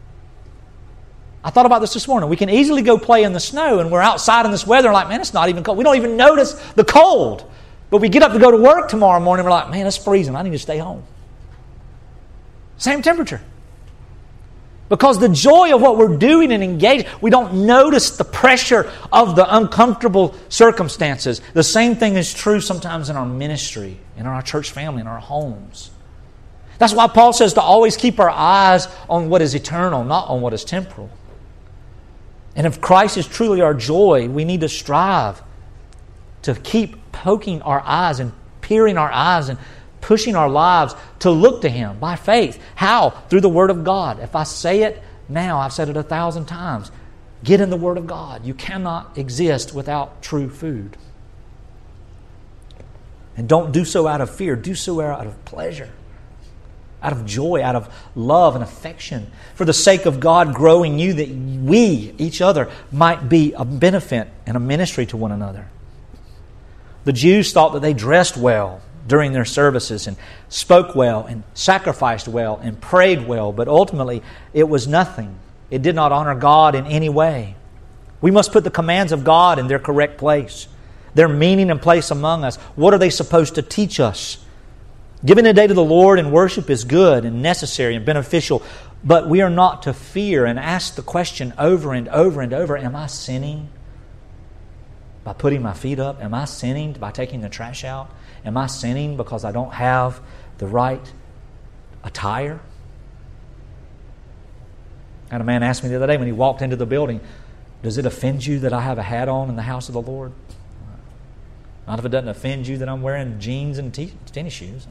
A: I thought about this this morning, we can easily go play in the snow and we're outside in this weather and like, man, it's not even cold. We don't even notice the cold. But we get up to go to work tomorrow morning and we're like, man, it's freezing. I need to stay home. Same temperature. Because the joy of what we're doing and engaged, we don't notice the pressure of the uncomfortable circumstances. The same thing is true sometimes in our ministry, in our church family, in our homes. That's why Paul says to always keep our eyes on what is eternal, not on what is temporal. And if Christ is truly our joy, we need to strive to keep poking our eyes and peering our eyes and pushing our lives to look to Him by faith. How? Through the Word of God. If I say it now, I've said it a thousand times. Get in the Word of God. You cannot exist without true food. And don't do so out of fear. Do so out of pleasure, out of joy, out of love and affection, for the sake of God growing you, that we, each other, might be a benefit and a ministry to one another. The Jews thought that they dressed well during their services and spoke well and sacrificed well and prayed well, but ultimately it was nothing. It did not honor God in any way. We must put the commands of God in their correct place, their meaning and place among us. What are they supposed to teach us? Giving a day to the Lord in worship is good and necessary and beneficial, but we are not to fear and ask the question over and over and over, am I sinning by putting my feet up? Am I sinning by taking the trash out? Am I sinning because I don't have the right attire? I had a man ask me the other day when he walked into the building, does it offend you that I have a hat on in the house of the Lord? Not if it doesn't offend you that I'm wearing jeans and t- tennis shoes.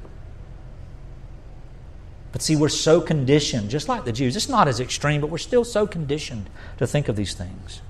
A: But see, we're so conditioned, just like the Jews. It's not as extreme, but we're still so conditioned to think of these things.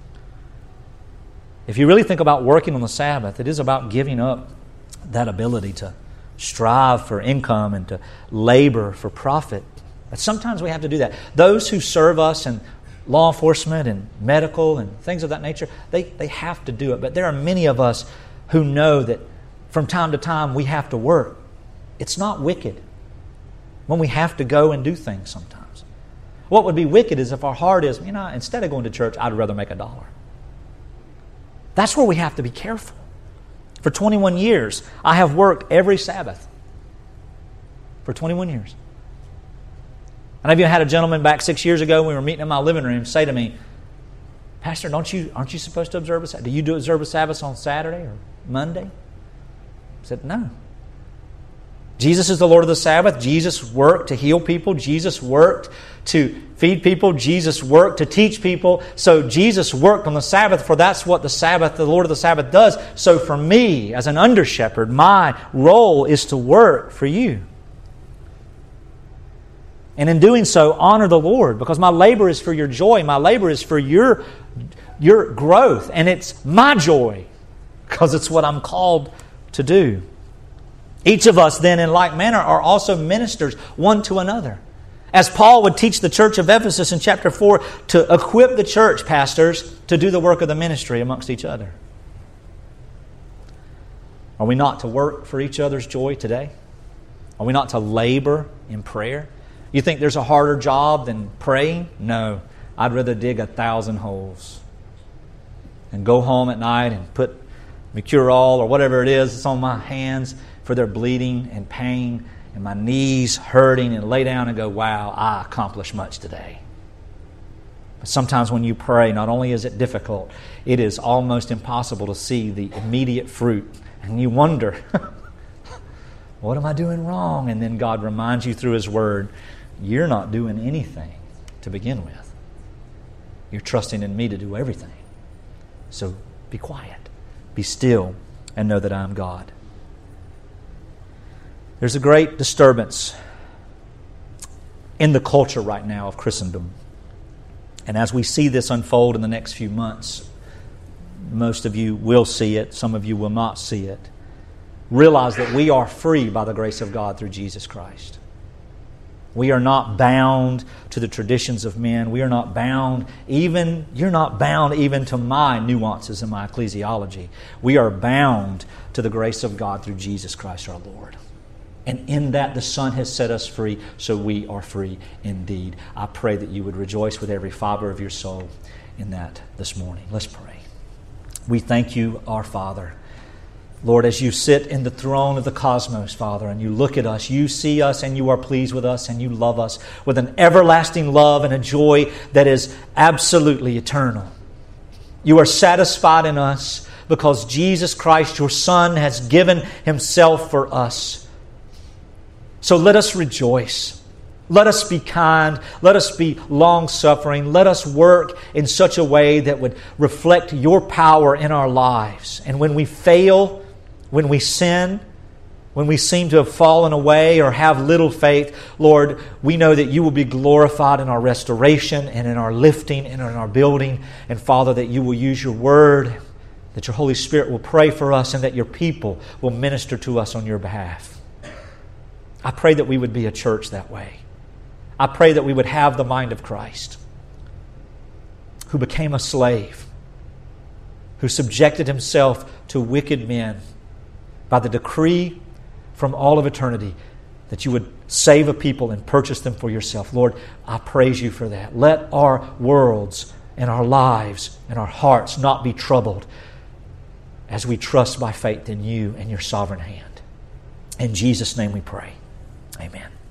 A: If you really think about working on the Sabbath, it is about giving up that ability to strive for income and to labor for profit. But sometimes we have to do that. Those who serve us in law enforcement and medical and things of that nature, they, they have to do it. But there are many of us who know that from time to time we have to work. It's not wicked when we have to go and do things sometimes. What would be wicked is if our heart is, you know, instead of going to church, I'd rather make a dollar. That's where we have to be careful. For twenty-one years, I have worked every Sabbath. For twenty-one years. And I've even had a gentleman back six years ago when we were meeting in my living room say to me, Pastor, don't you aren't you supposed to observe a Sabbath? Do you do observe a Sabbath on Saturday or Monday? I said, no. Jesus is the Lord of the Sabbath. Jesus worked to heal people. Jesus worked to feed people. Jesus worked to teach people. So Jesus worked on the Sabbath, for that's what the Sabbath, the Lord of the Sabbath does. So for me, as an under-shepherd, my role is to work for you. And in doing so, honor the Lord, because my labor is for your joy. My labor is for your, your growth. And it's my joy, because it's what I'm called to do. Each of us then in like manner are also ministers one to another. As Paul would teach the church of Ephesus in chapter four, to equip the church, pastors, to do the work of the ministry amongst each other. Are we not to work for each other's joy today? Are we not to labor in prayer? You think there's a harder job than praying? No. I'd rather dig a thousand holes and go home at night and put Mercurol or whatever it is that's on my hands for their bleeding and pain and my knees hurting, and lay down and go, wow, I accomplished much today. But sometimes when you pray, not only is it difficult, it is almost impossible to see the immediate fruit. And you wonder, what am I doing wrong? And then God reminds you through His Word, you're not doing anything to begin with. You're trusting in me to do everything. So be quiet, be still, and know that I am God. There's a great disturbance in the culture right now of Christendom. And as we see this unfold in the next few months, most of you will see it, some of you will not see it. Realize that we are free by the grace of God through Jesus Christ. We are not bound to the traditions of men. We are not bound even, you're not bound even to my nuances in my ecclesiology. We are bound to the grace of God through Jesus Christ our Lord. And in that the Son has set us free, so we are free indeed. I pray that you would rejoice with every fiber of your soul in that this morning. Let's pray. We thank you, our Father. Lord, as you sit in the throne of the cosmos, Father, and you look at us, you see us and you are pleased with us and you love us with an everlasting love and a joy that is absolutely eternal. You are satisfied in us because Jesus Christ, your Son, has given Himself for us. So let us rejoice. Let us be kind. Let us be long-suffering. Let us work in such a way that would reflect your power in our lives. And when we fail, when we sin, when we seem to have fallen away or have little faith, Lord, we know that you will be glorified in our restoration and in our lifting and in our building. And Father, that you will use your word, that your Holy Spirit will pray for us, and that your people will minister to us on your behalf. I pray that we would be a church that way. I pray that we would have the mind of Christ, who became a slave, who subjected Himself to wicked men by the decree from all of eternity, that you would save a people and purchase them for yourself. Lord, I praise you for that. Let our worlds and our lives and our hearts not be troubled as we trust by faith in you and your sovereign hand. In Jesus' name we pray. Amen.